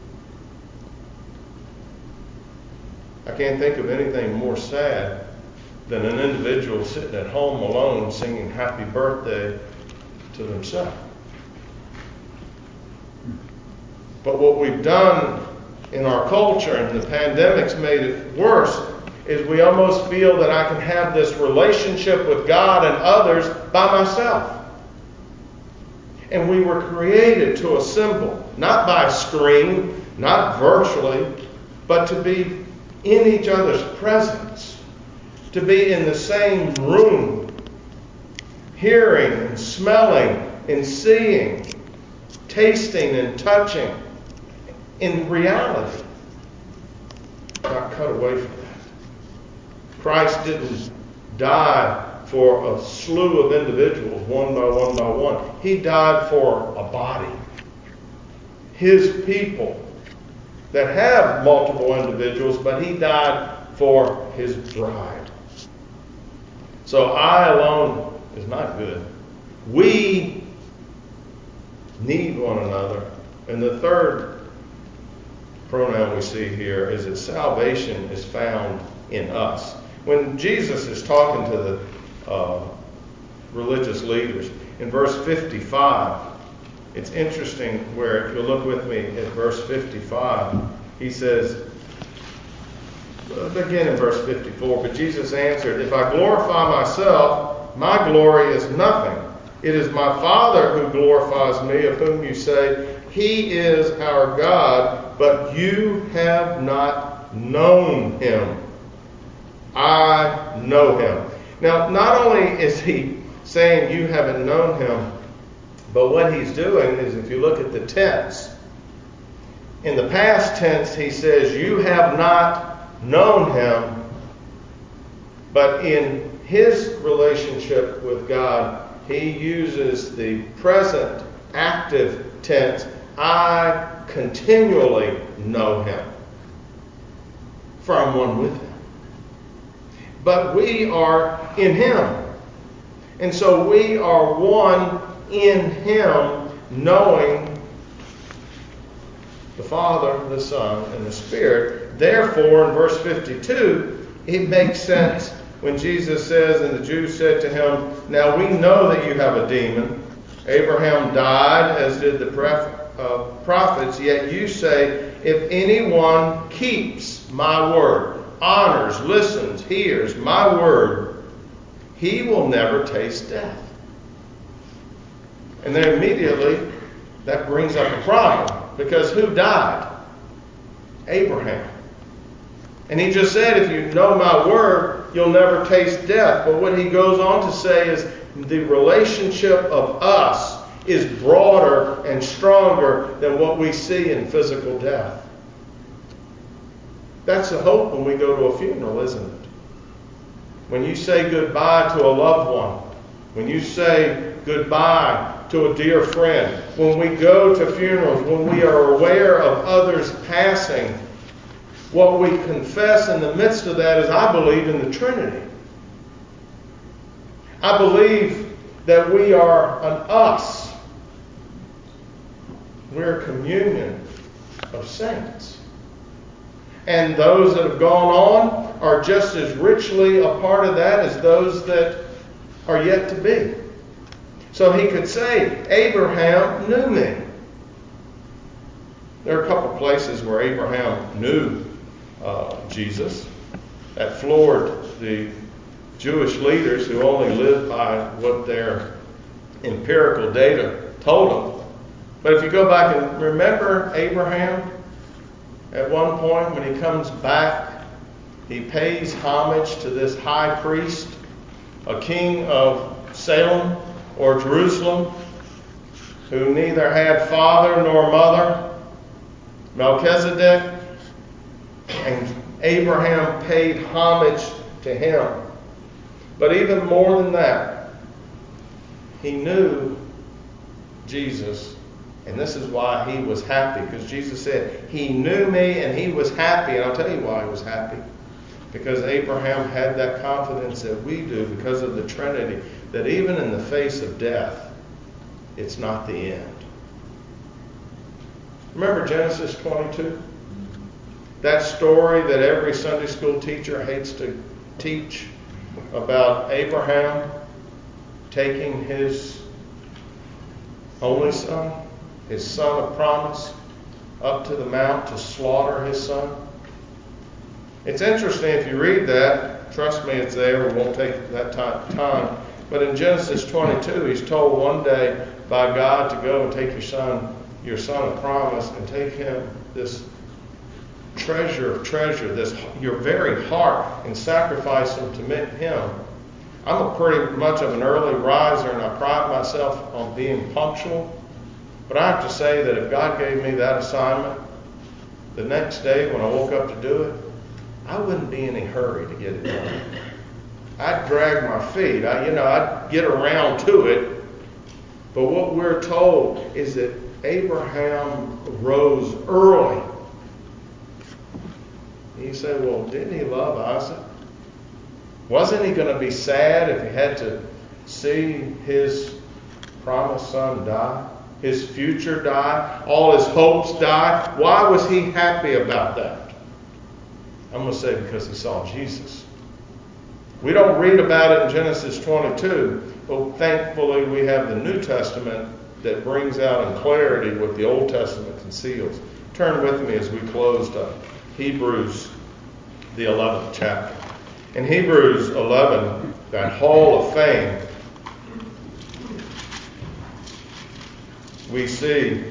I can't think of anything more sad than an individual sitting at home alone singing happy birthday to themselves. But what we've done in our culture, and the pandemic's made it worse, is we almost feel that I can have this relationship with God and others by myself. And we were created to assemble, not by screen, not virtually, but to be in each other's presence, to be in the same room, hearing and smelling and seeing, tasting and touching, in reality, not cut away from that. Christ didn't die for a slew of individuals, one by one by one. He died for a body. His people that have multiple individuals, but he died for his bride. So I alone is not good. We need one another. And the third pronoun we see here is that salvation is found in us. When Jesus is talking to the uh, religious leaders, in verse fifty-five, it's interesting where, if you look with me at verse fifty-five, he says, begin in verse fifty-four, but Jesus answered, if I glorify myself, my glory is nothing. It is my Father who glorifies me, of whom you say, he is our God, but you have not known him. I know him. Now, not only is he saying you haven't known him, but what he's doing is, if you look at the tense, in the past tense he says you have not known him, but in his relationship with God, he uses the present active tense, I continually know him, for I'm one with him. But we are in him. And so we are one in him, knowing the Father, the Son, and the Spirit. Therefore, in verse fifty-two, it makes sense when Jesus says, and the Jews said to him, now we know that you have a demon. Abraham died, as did the uh, prophets, yet you say, if anyone keeps my word, honors, listens, hears my word, he will never taste death. And then immediately that brings up a problem, because who died? Abraham. And he just said, if you know my word, you'll never taste death. But what he goes on to say is the relationship of us is broader and stronger than what we see in physical death. That's the hope when we go to a funeral, isn't it? When you say goodbye to a loved one, when you say goodbye to a dear friend, when we go to funerals, when we are aware of others passing, what we confess in the midst of that is, I believe in the Trinity. I believe that we are an us. We're a communion of saints. And those that have gone on are just as richly a part of that as those that are yet to be. So he could say, Abraham knew me. There are a couple places where Abraham knew uh, Jesus. That floored the Jewish leaders who only lived by what their empirical data told them. But if you go back and remember Abraham, at one point when he comes back, he pays homage to this high priest, a king of Salem or Jerusalem, who neither had father nor mother, Melchizedek, and Abraham paid homage to him. But even more than that, he knew Jesus, and this is why he was happy, because Jesus said, he knew me and he was happy. And I'll tell you why he was happy. Because Abraham had that confidence that we do because of the Trinity, that even in the face of death, it's not the end. Remember Genesis twenty-two? That story that every Sunday school teacher hates to teach about Abraham taking his only son, his son of promise, up to the mount to slaughter his son? It's interesting if you read that. Trust me, it's there. We won't take that time. But in Genesis twenty-two, he's told one day by God to go and take your son, your son of promise, and take him this treasure of treasure, this your very heart, and sacrifice him to him. I'm a pretty much of an early riser, and I pride myself on being punctual. But I have to say that if God gave me that assignment, the next day when I woke up to do it, I wouldn't be in a hurry to get it done. I'd drag my feet. I, you know, I'd get around to it. But what we're told is that Abraham rose early. You say, well, didn't he love Isaac? Wasn't he going to be sad if he had to see his promised son die? His future die? All his hopes die? Why was he happy about that? I'm going to say because he saw Jesus. We don't read about it in Genesis twenty-two, but thankfully we have the New Testament that brings out in clarity what the Old Testament conceals. Turn with me as we close to Hebrews, the eleventh chapter. In Hebrews eleven, that hall of fame, we see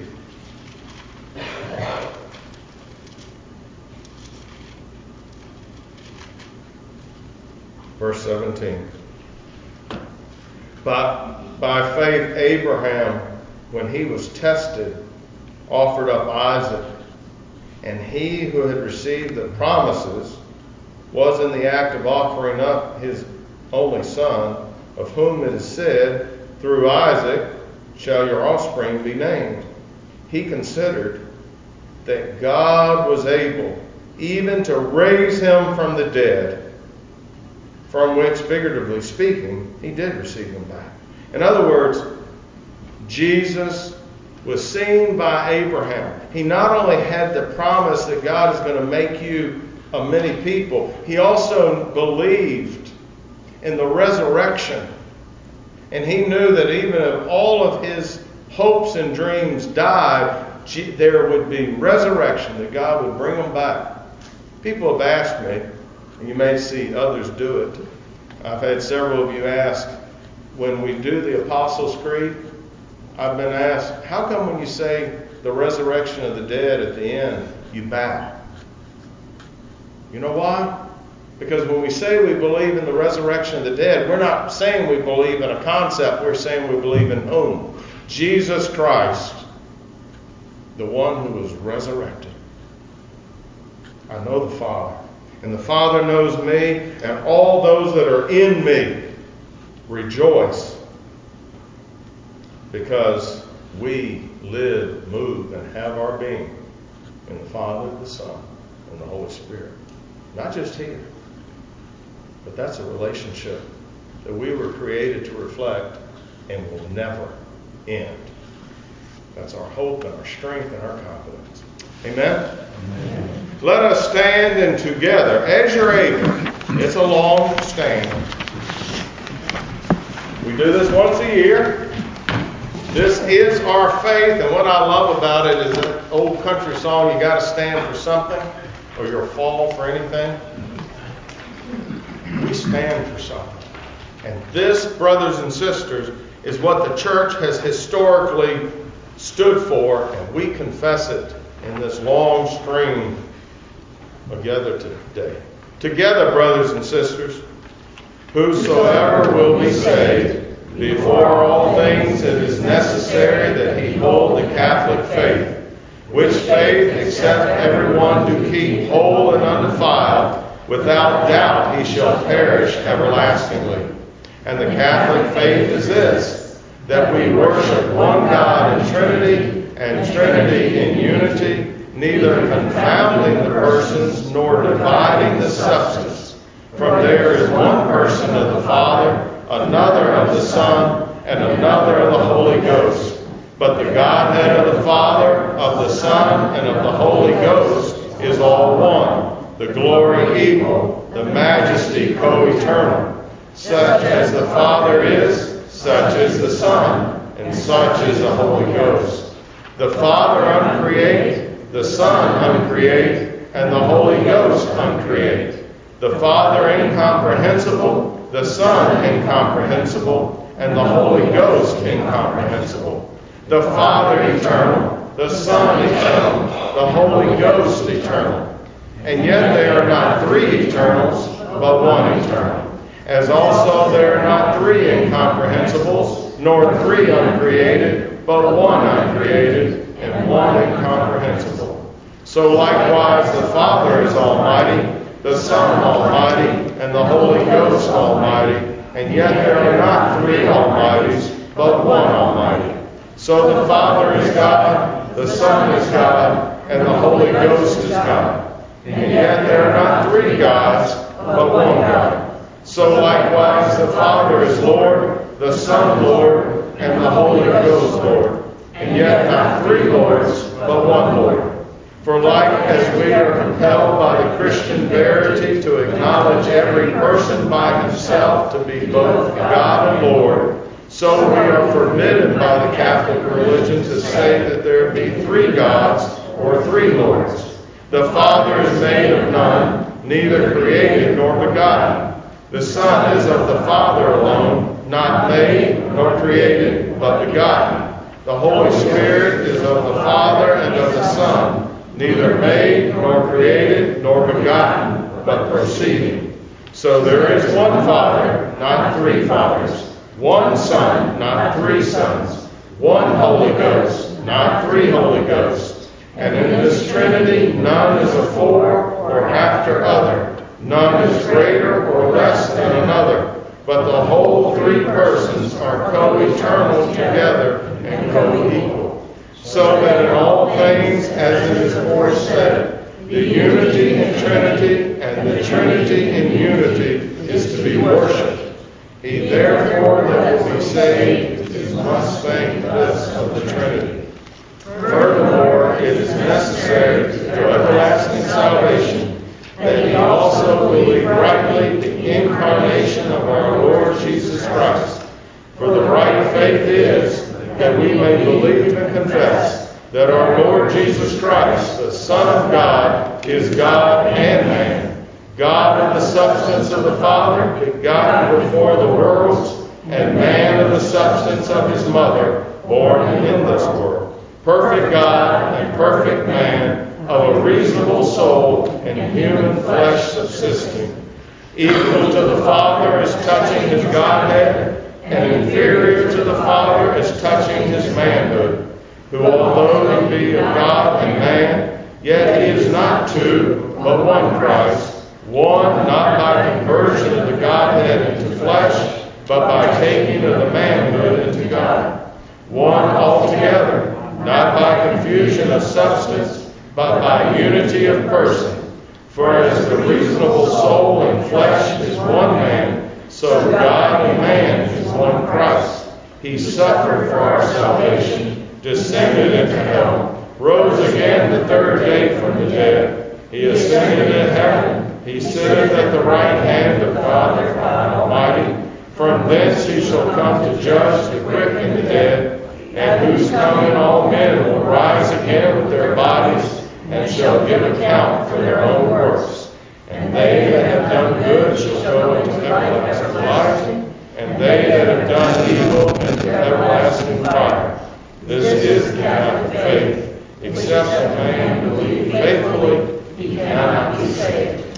verse seventeen. But by faith Abraham, when he was tested, offered up Isaac, and he who had received the promises was in the act of offering up his only son, of whom it is said, through Isaac shall your offspring be named. He considered that God was able even to raise him from the dead, from which, figuratively speaking, he did receive him back. In other words, Jesus was seen by Abraham. He not only had the promise that God is going to make you of many people, he also believed in the resurrection. And he knew that even if all of his hopes and dreams died, there would be resurrection, that God would bring them back. People have asked me, and you may see others do it. I've had several of you ask, when we do the Apostles' Creed, I've been asked, how come when you say the resurrection of the dead at the end, you bow? You know why? Because when we say we believe in the resurrection of the dead, we're not saying we believe in a concept, we're saying we believe in whom? Jesus Christ, the one who was resurrected. I know the Father, and the Father knows me, and all those that are in me rejoice, because we live, move, and have our being in the Father, the Son, and the Holy Spirit. Not just here, but that's a relationship that we were created to reflect and will never end. That's our hope and our strength and our confidence. Amen? Amen. Let us stand and together, as you're able. It's a long stand. We do this once a year. This is our faith, and what I love about it is that old country song, you got to stand for something, or you'll fall for anything. We stand for something. And this, brothers and sisters, is what the church has historically stood for, and we confess it in this long string together today. Together, brothers and sisters, whosoever will be saved, before all things it is necessary that he hold the Catholic faith, which faith except everyone do keep whole and undefiled, without doubt he shall perish everlastingly. And the Catholic faith is this, that we worship one God in Trinity, and Trinity in unity, neither confounding the persons nor dividing the substance. For there is one person of the Father, another of the Son, and another of the Holy Ghost. But the Godhead of the Father, of the Son, and of the Holy Ghost is all one, the glory equal, the majesty co-eternal. Such as the Father is, such is the Son, and such is the Holy Ghost. The Father uncreate, the Son uncreate, and the Holy Ghost uncreate. The Father incomprehensible, the Son incomprehensible, and the Holy Ghost incomprehensible. The Father eternal, the Son eternal, the Holy Ghost eternal. And yet they are not three eternals, but one eternal. As also there are not three incomprehensibles, nor three uncreated, but one uncreated, and one incomprehensible. So likewise the Father is almighty, the Son almighty, and the Holy Ghost almighty, and yet there are not three almighties, but one almighty. So the Father is God, the Son is God, and the Holy Ghost is God. And yet there are not three gods, but one God. So likewise the Father is Lord, the Son Lord, and the Holy Ghost Lord. And yet not three Lords, but one Lord. For like as we are compelled by the Christian verity to acknowledge every person by himself to be both God and Lord, so we are forbidden by the Catholic religion to say that there be three gods or three Lords. The Father is made of none, neither created nor begotten. The Son is of the Father alone, not made nor created, but begotten. The Holy Spirit is of the Father and of the Son, neither made nor created nor begotten, but proceeding. So there is one Father, not three fathers. One Son, not three sons. One Holy Ghost, not three Holy Ghosts. And in this Trinity none is afore or after other. None is greater or less than another. But the whole three persons are co-eternal together and co-equal. So that in all things, as it is aforesaid, the unity in Trinity and the Trinity in unity is to be worshipped. He therefore that will be saved must think this of the Trinity. Furthermore, it is necessary to everlasting salvation that ye also believe rightly the incarnation of our Lord Jesus Christ. For the right faith is that we may believe and confess that our Lord Jesus Christ, the Son of God, is God and man, God of the substance of the Father, begotten before the worlds, and man of the substance of his mother, born in this world. Perfect God and perfect man, of a reasonable soul and human flesh subsisting. Equal to the Father as touching his Godhead, and inferior to the Father as touching his manhood, who although he be of God and man, yet he is not two, but one Christ, one not by conversion of the Godhead into flesh, but by taking of the manhood into God. One altogether, not by confusion of substance, but by unity of person. For as the reasonable soul and flesh is one man, so God and man is one Christ. He suffered for our salvation, descended into hell, rose again the third day from the dead. He ascended into heaven. He sitteth at the right hand of God the Almighty. From thence he shall come to judge the quick and the dead, and whose coming all men will rise again with their bodies, and shall give account for their own works. And they that have done good shall go into everlasting life, and they that have done evil into everlasting fire. This is the path of faith. Except a man believe faithfully, he cannot be saved.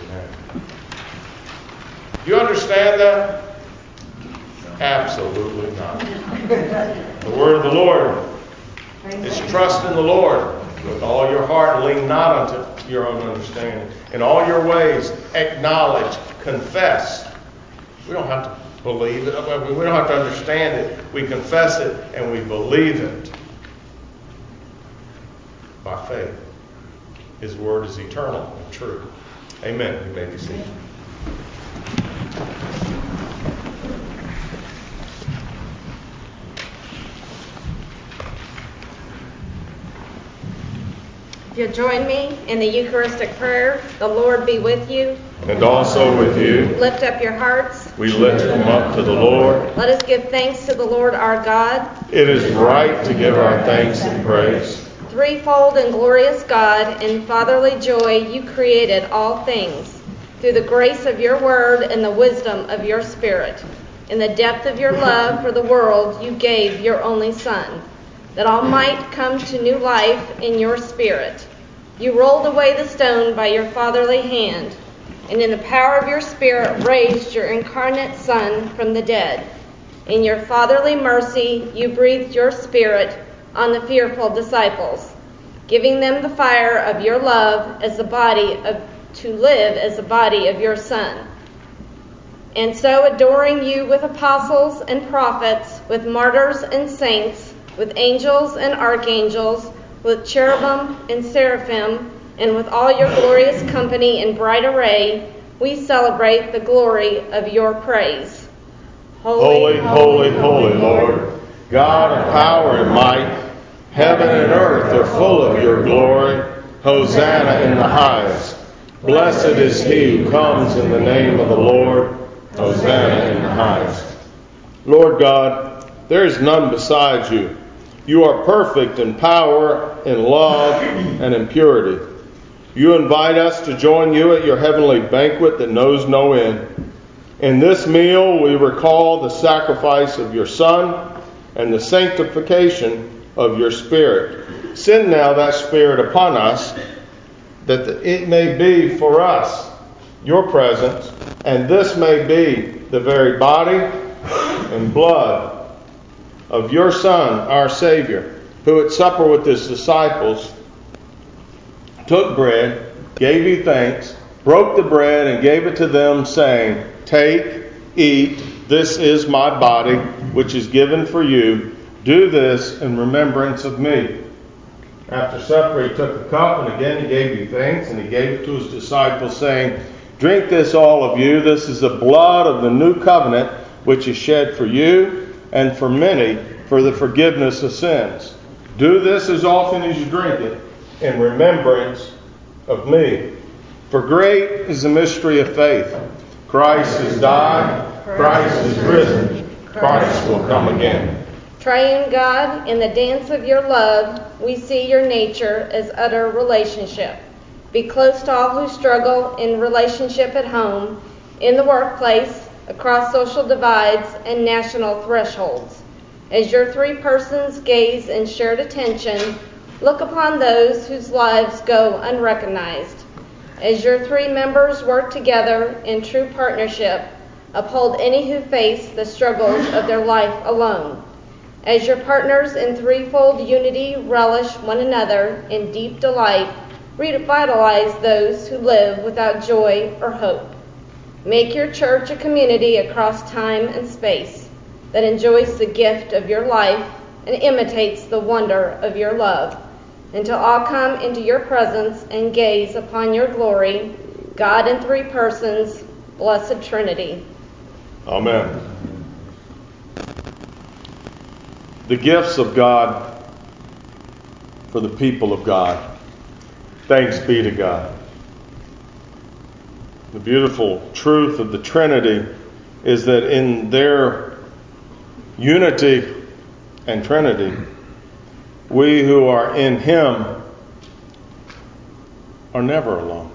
Do you understand that? Absolutely not. The word of the Lord is trust in the Lord with all your heart, lean not unto your own understanding. In all your ways, acknowledge, confess. We don't have to believe it. We don't have to understand it. We confess it and we believe it by faith. His word is eternal and true. Amen. You may be seated. If you'll join me in the Eucharistic prayer, the Lord be with you. And also with you. Lift up your hearts. We lift them up to the Lord. Let us give thanks to the Lord our God. It is right to give our thanks and praise. threefold and glorious God, in fatherly joy you created all things. Through the grace of your word and the wisdom of your spirit, in the depth of your love for the world, you gave your only Son, that all might come to new life in your spirit. You rolled away the stone by your fatherly hand, and in the power of your spirit raised your incarnate Son from the dead. In your fatherly mercy, you breathed your spirit on the fearful disciples, giving them the fire of your love as the body of to live as the body of your Son. And so adoring you with apostles and prophets, with martyrs and saints, with angels and archangels, with cherubim and seraphim, and with all your glorious company in bright array, we celebrate the glory of your praise. Holy, holy, holy Lord, God of power and might, heaven and earth are full of your glory. Hosanna in the highest. Blessed is he who comes in the name of the Lord. Hosanna in the highest. Lord God, there is none besides you. You are perfect in power, in love, and in purity. You invite us to join you at your heavenly banquet that knows no end. In this meal, we recall the sacrifice of your Son and the sanctification of your Spirit. Send now that Spirit upon us, that it may be for us your presence, and this may be the very body and blood of your Son, our Savior, who at supper with his disciples took bread, gave you thanks, broke the bread, and gave it to them, saying, "Take, eat, this is my body, which is given for you. Do this in remembrance of me." After supper, he took the cup, and again he gave you thanks, and he gave it to his disciples, saying, "Drink this, all of you. This is the blood of the new covenant, which is shed for you and for many for the forgiveness of sins. Do this as often as you drink it in remembrance of me." For great is the mystery of faith. Christ has died. Christ is risen. Christ will come again. Triune God, in the dance of your love, we see your nature as utter relationship. Be close to all who struggle in relationship at home, in the workplace, across social divides and national thresholds. As your three persons gaze in shared attention, look upon those whose lives go unrecognized. As your three members work together in true partnership, uphold any who face the struggles of their life alone. As your partners in threefold unity relish one another in deep delight, revitalize those who live without joy or hope. Make your church a community across time and space that enjoys the gift of your life and imitates the wonder of your love, until all come into your presence and gaze upon your glory, God in three persons, blessed Trinity. Amen. The gifts of God for the people of God. Thanks be to God. The beautiful truth of the Trinity is that in their unity and Trinity, we who are in Him are never alone.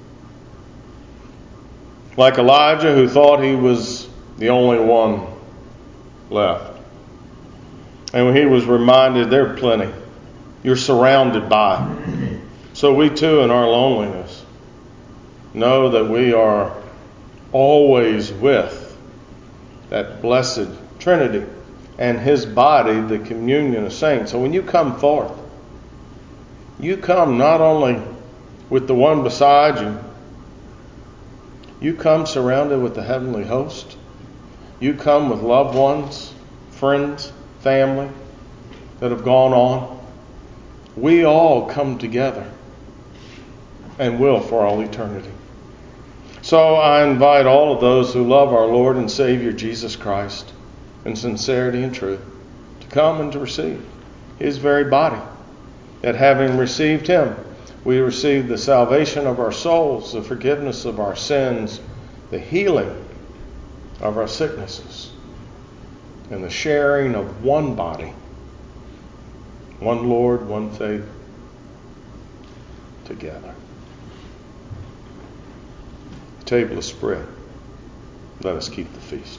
Like Elijah, who thought he was the only one left. And when he was reminded, there are plenty. You're surrounded by. So we too, in our loneliness, know that we are always with that blessed Trinity and His body, the communion of saints. So when you come forth, you come not only with the one beside you, you come surrounded with the heavenly host. You come with loved ones, friends, family that have gone on. We all come together and will for all eternity. So I invite all of those who love our Lord and Savior Jesus Christ in sincerity and truth to come and to receive His very body, that having received Him, we receive the salvation of our souls, the forgiveness of our sins, the healing of our sicknesses, and the sharing of one body, one Lord, one faith, together. The table is spread. Let us keep the feast.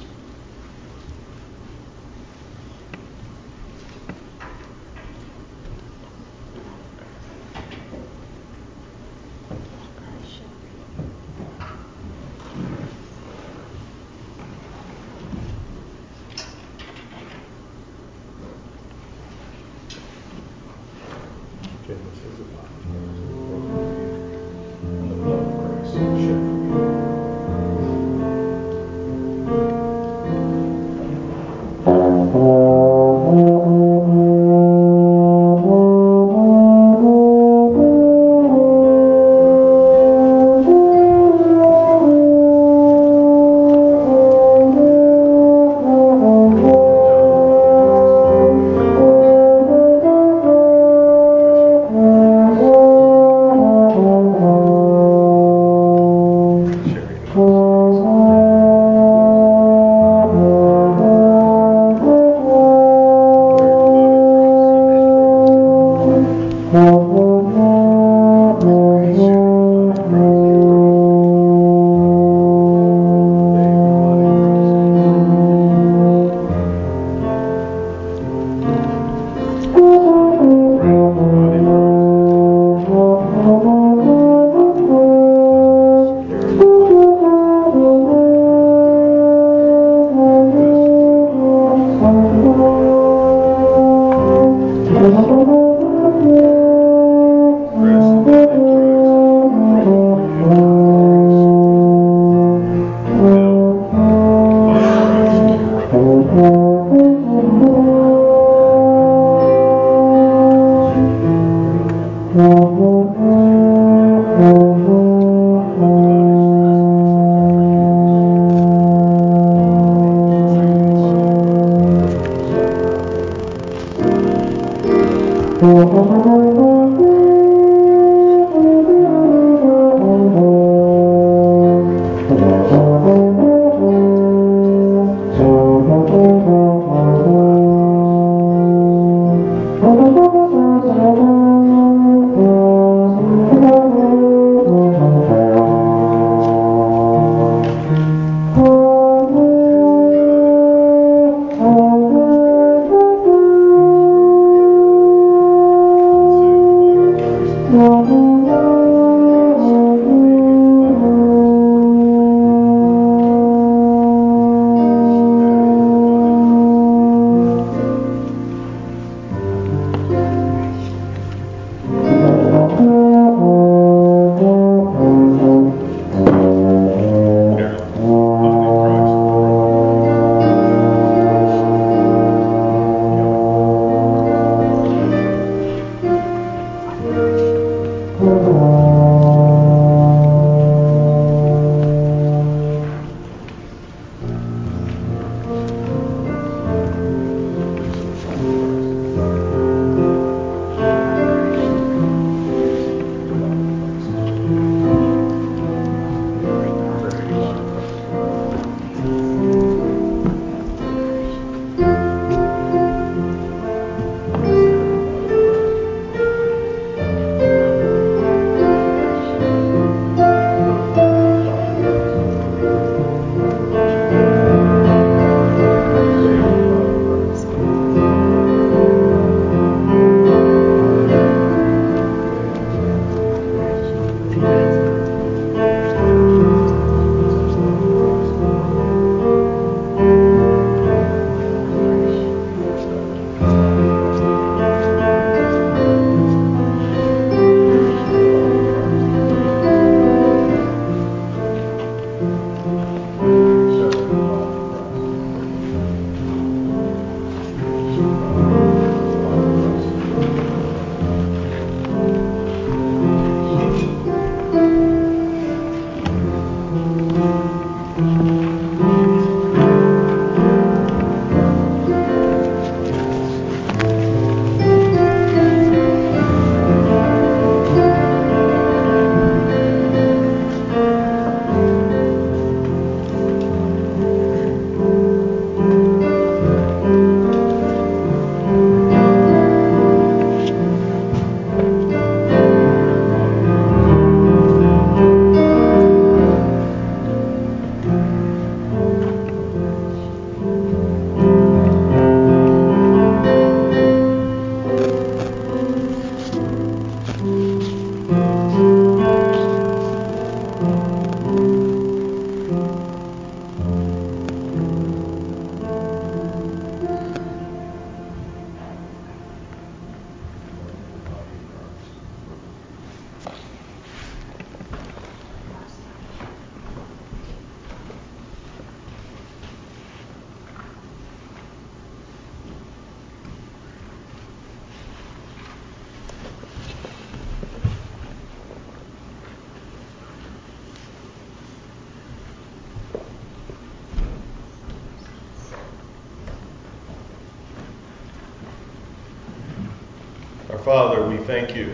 Father, we thank you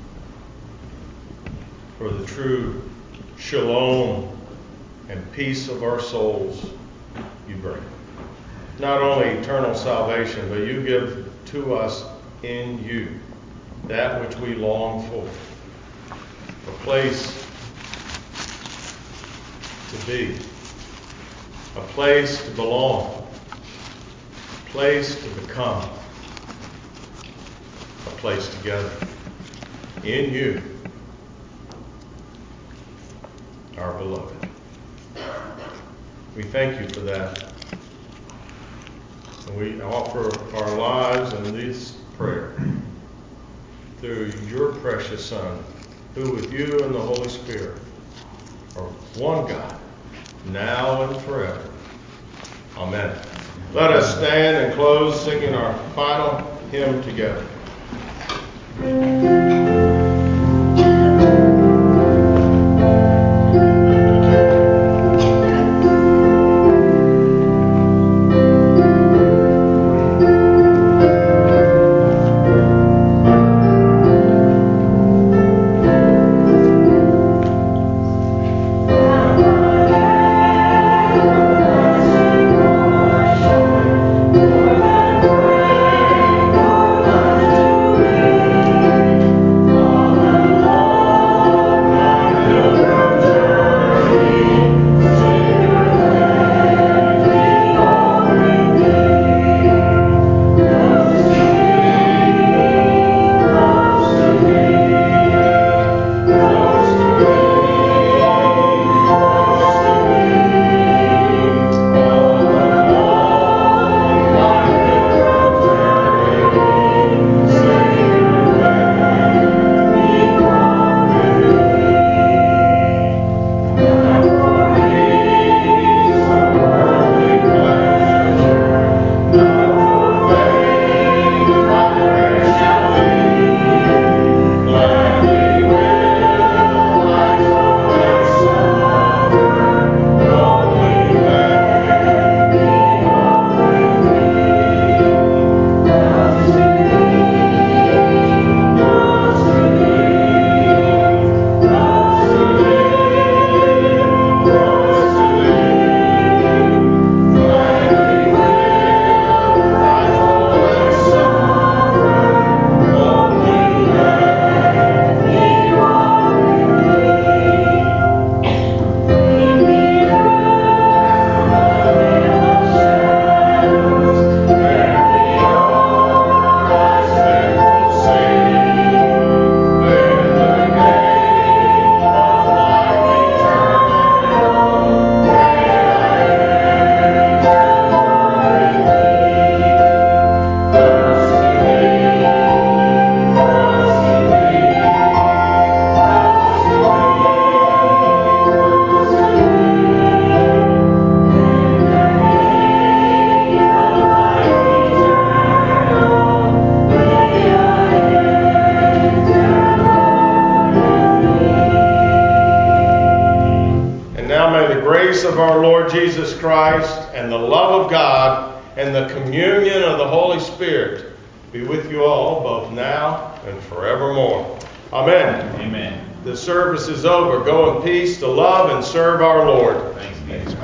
for the true shalom and peace of our souls you bring. Not only eternal salvation, but you give to us in you that which we long for. A place to be, a place to belong, a place to become, a place together. In you, our beloved. We thank you for that. And we offer our lives in this prayer through your precious Son, who with you and the Holy Spirit are one God, now and forever. Amen. Let us stand and close singing our final hymn together. Of our Lord Jesus Christ and the love of God and the communion of the Holy Spirit be with you all both now and forevermore. Amen. Amen. The service is over. Go in peace to love and serve our Lord. Thanks be to God.